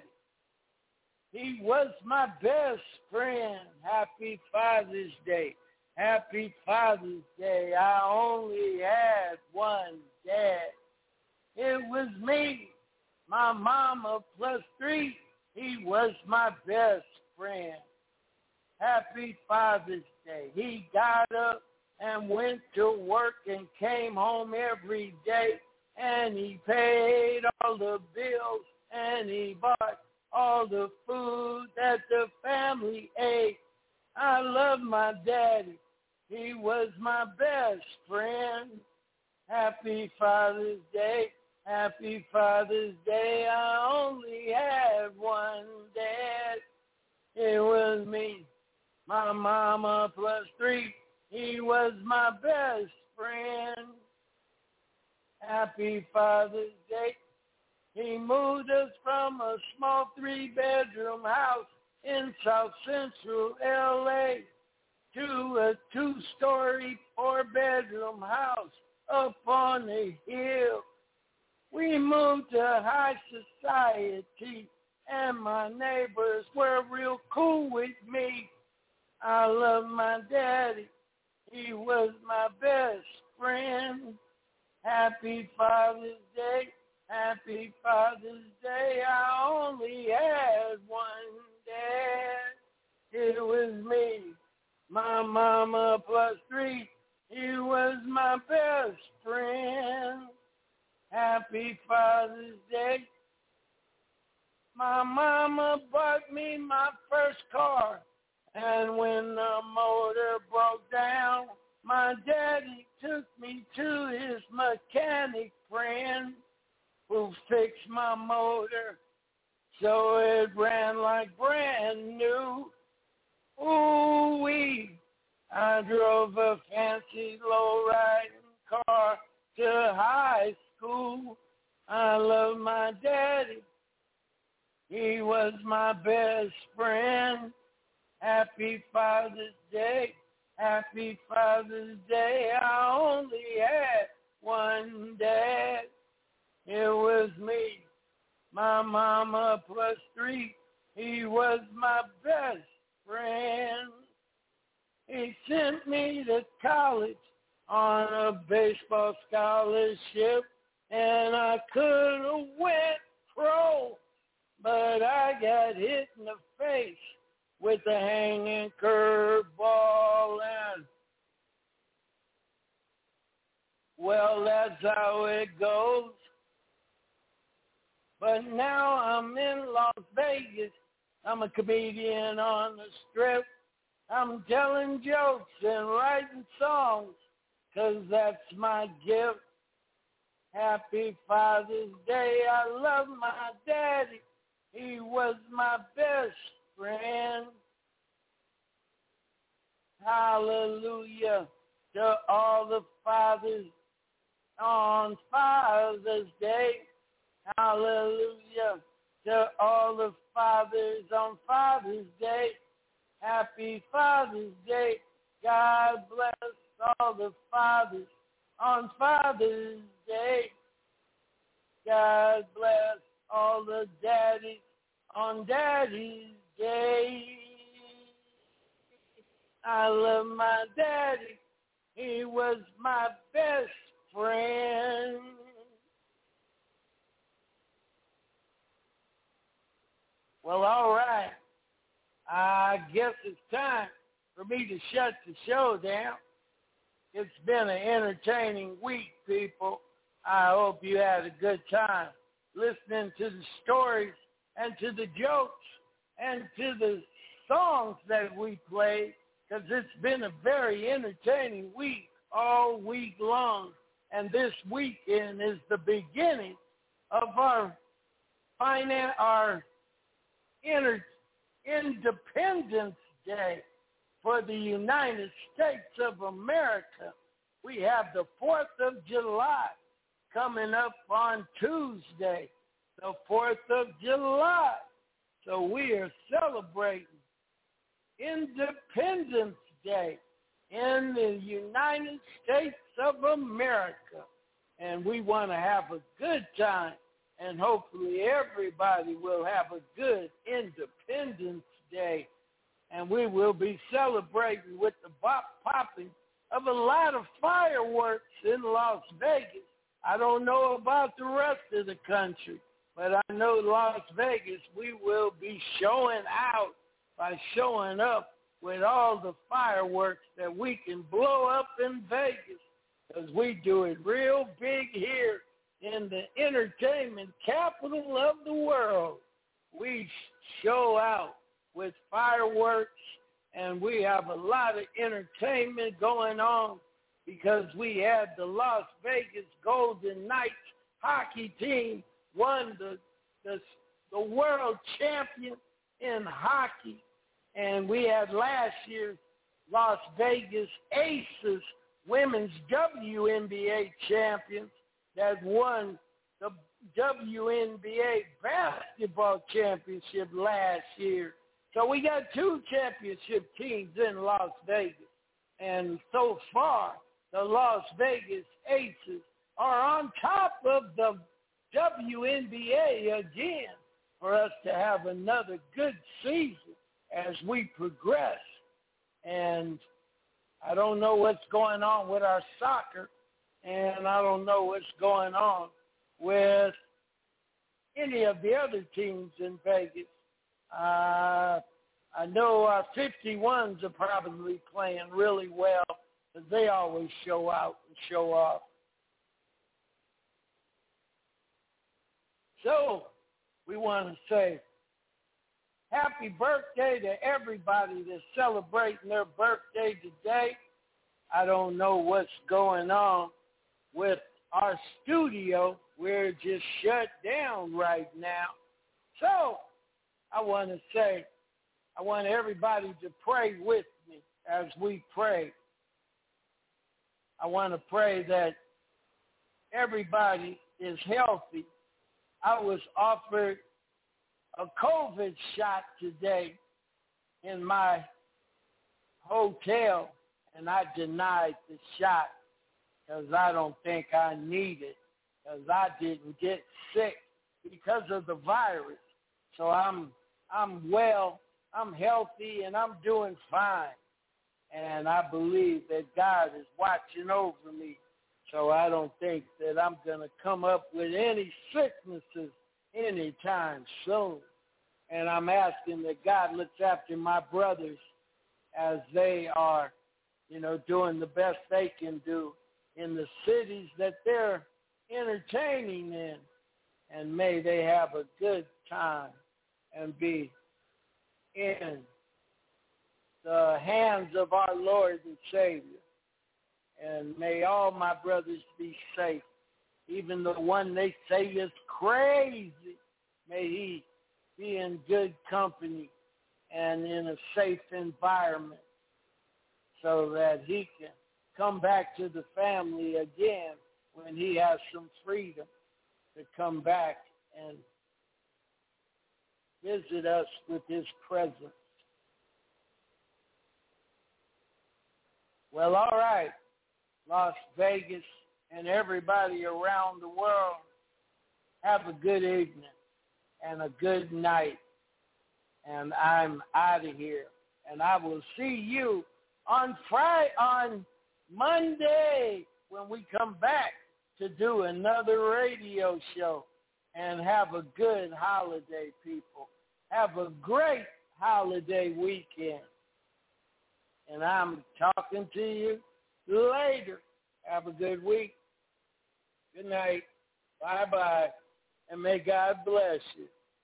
He was my best friend. Happy Father's Day. Happy Father's Day. I only had one dad. It was me, my mama plus three. He was my best friend. Happy Father's Day. He got up and went to work and came home every day, and he paid all the bills, and he bought all the food that the family ate. I love my daddy. He was my best friend. Happy Father's Day. Happy Father's Day. I only had one dad. It was me, my mama plus three. He was my best friend. Happy Father's Day. He moved us from a small three-bedroom house in South Central L A to a two-story, four-bedroom house up on a hill. We moved to high society, and my neighbors were real cool with me. I love my daddy. He was my best friend. Happy Father's Day. Happy Father's Day. I only had one dad. It was me, my mama plus three. He was my best friend. Happy Father's Day. My mama bought me my first car, and when the motor broke down, my daddy took me to his mechanic friend who fixed my motor so it ran like brand new. Ooh-wee, I drove a fancy low-riding car to high school. I love my daddy. He was my best friend. Happy Father's Day. Happy Father's Day. I only had one dad. It was me, my mama plus three. He was my best friend. He sent me to college on a baseball scholarship, and I could have went pro, but I got hit in the face with a hanging curveball, and well, that's how it goes. But now I'm in Las Vegas I'm a comedian on the strip. I'm telling jokes and writing songs, 'cause that's my gift. Happy Father's Day. I love my daddy. He was my best friend. Hallelujah to all the fathers on Father's Day. Hallelujah to all the fathers on Father's Day. Happy Father's Day. God bless all the fathers on Father's Day. God bless all the daddies on Daddy's Day. I love my daddy. He was my best friend. Well, all right. I guess it's time for me to shut the show down. It's been an entertaining week, people. I hope you had a good time listening to the stories and to the jokes and to the songs that we played, because it's been a very entertaining week all week long. And this weekend is the beginning of our finan- our inter- Independence Day for the United States of America. We have the fourth of July coming up on Tuesday, the fourth of July. So we are celebrating Independence Day in the United States of America. And we want to have a good time, and hopefully everybody will have a good Independence Day. And we will be celebrating with the pop popping of a lot of fireworks in Las Vegas. I don't know about the rest of the country, but I know Las Vegas, we will be showing out by showing up with all the fireworks that we can blow up in Vegas, because we do it real big here in the entertainment capital of the world. We show out with fireworks, and we have a lot of entertainment going on, because we had the Las Vegas Golden Knights hockey team won the the, the world champion in hockey. And we had last year's Las Vegas Aces women's W N B A champions that won the W N B A basketball championship last year. So we got two championship teams in Las Vegas. And so far, the Las Vegas Aces are on top of the W N B A again for us to have another good season as we progress. And I don't know what's going on with our soccer, and I don't know what's going on with any of the other teams in Vegas. Uh, I know our fifty-ones are probably playing really well, because they always show out and show off. So we want to say happy birthday to everybody that's celebrating their birthday today. I don't know what's going on with our studio. We're just shut down right now. So I want to say, I want everybody to pray with me as we pray. I want to pray that everybody is healthy. I was offered a COVID shot today in my hotel, and I denied the shot because I don't think I need it, because I didn't get sick because of the virus. So I'm I'm well, I'm healthy, and I'm doing fine. And I believe that God is watching over me. So I don't think that I'm going to come up with any sicknesses anytime soon. And I'm asking that God looks after my brothers as they are, you know, doing the best they can do in the cities that they're entertaining in. And may they have a good time and be in the hands of our Lord and Savior. And may all my brothers be safe. Even the one they say is crazy, may he be in good company and in a safe environment so that he can come back to the family again when he has some freedom to come back and visit us with his presence. Well, all right, Las Vegas and everybody around the world, have a good evening and a good night. And I'm out of here. And I will see you on Friday, on Monday, when we come back to do another radio show. And have a good holiday, people. Have a great holiday weekend. And I'm talking to you later. Have a good week. Good night. Bye-bye. And may God bless you.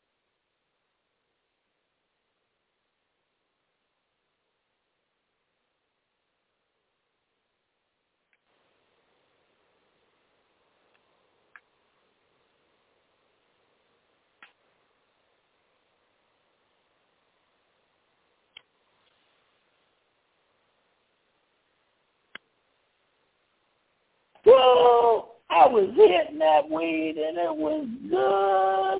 Whoa, I was hitting that weed and it was good.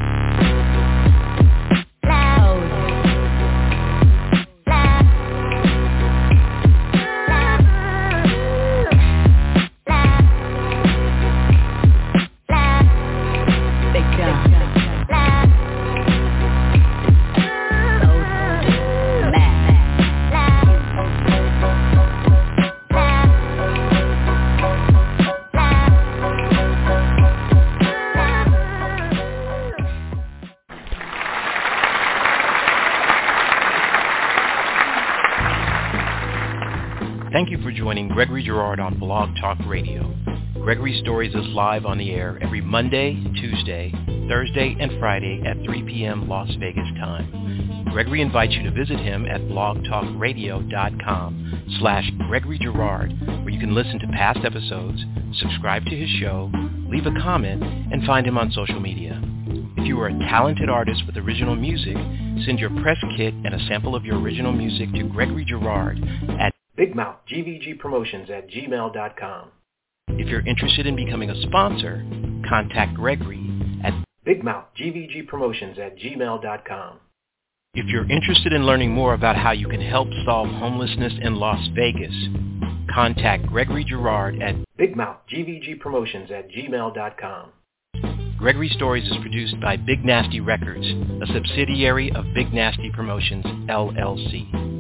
Thank you for joining Gregory Girard on Blog Talk Radio. Gregory Stories is live on the air every Monday, Tuesday, Thursday, and Friday at three p.m. Las Vegas time. Gregory invites you to visit him at blogtalkradio.com slash Gregory Girard, where you can listen to past episodes, subscribe to his show, leave a comment, and find him on social media. If you are a talented artist with original music, send your press kit and a sample of your original music to Gregory Girard at Big Mouth G V G Promotions at gmail dot com. If you're interested in becoming a sponsor, contact Gregory at Big Mouth G V G Promotions at gmail dot com. If you're interested in learning more about how you can help solve homelessness in Las Vegas, contact Gregory Girard at Big Mouth G V G Promotions at gmail dot com. Gregory Stories is produced by Big Nasty Records, a subsidiary of Big Nasty Promotions, L L C.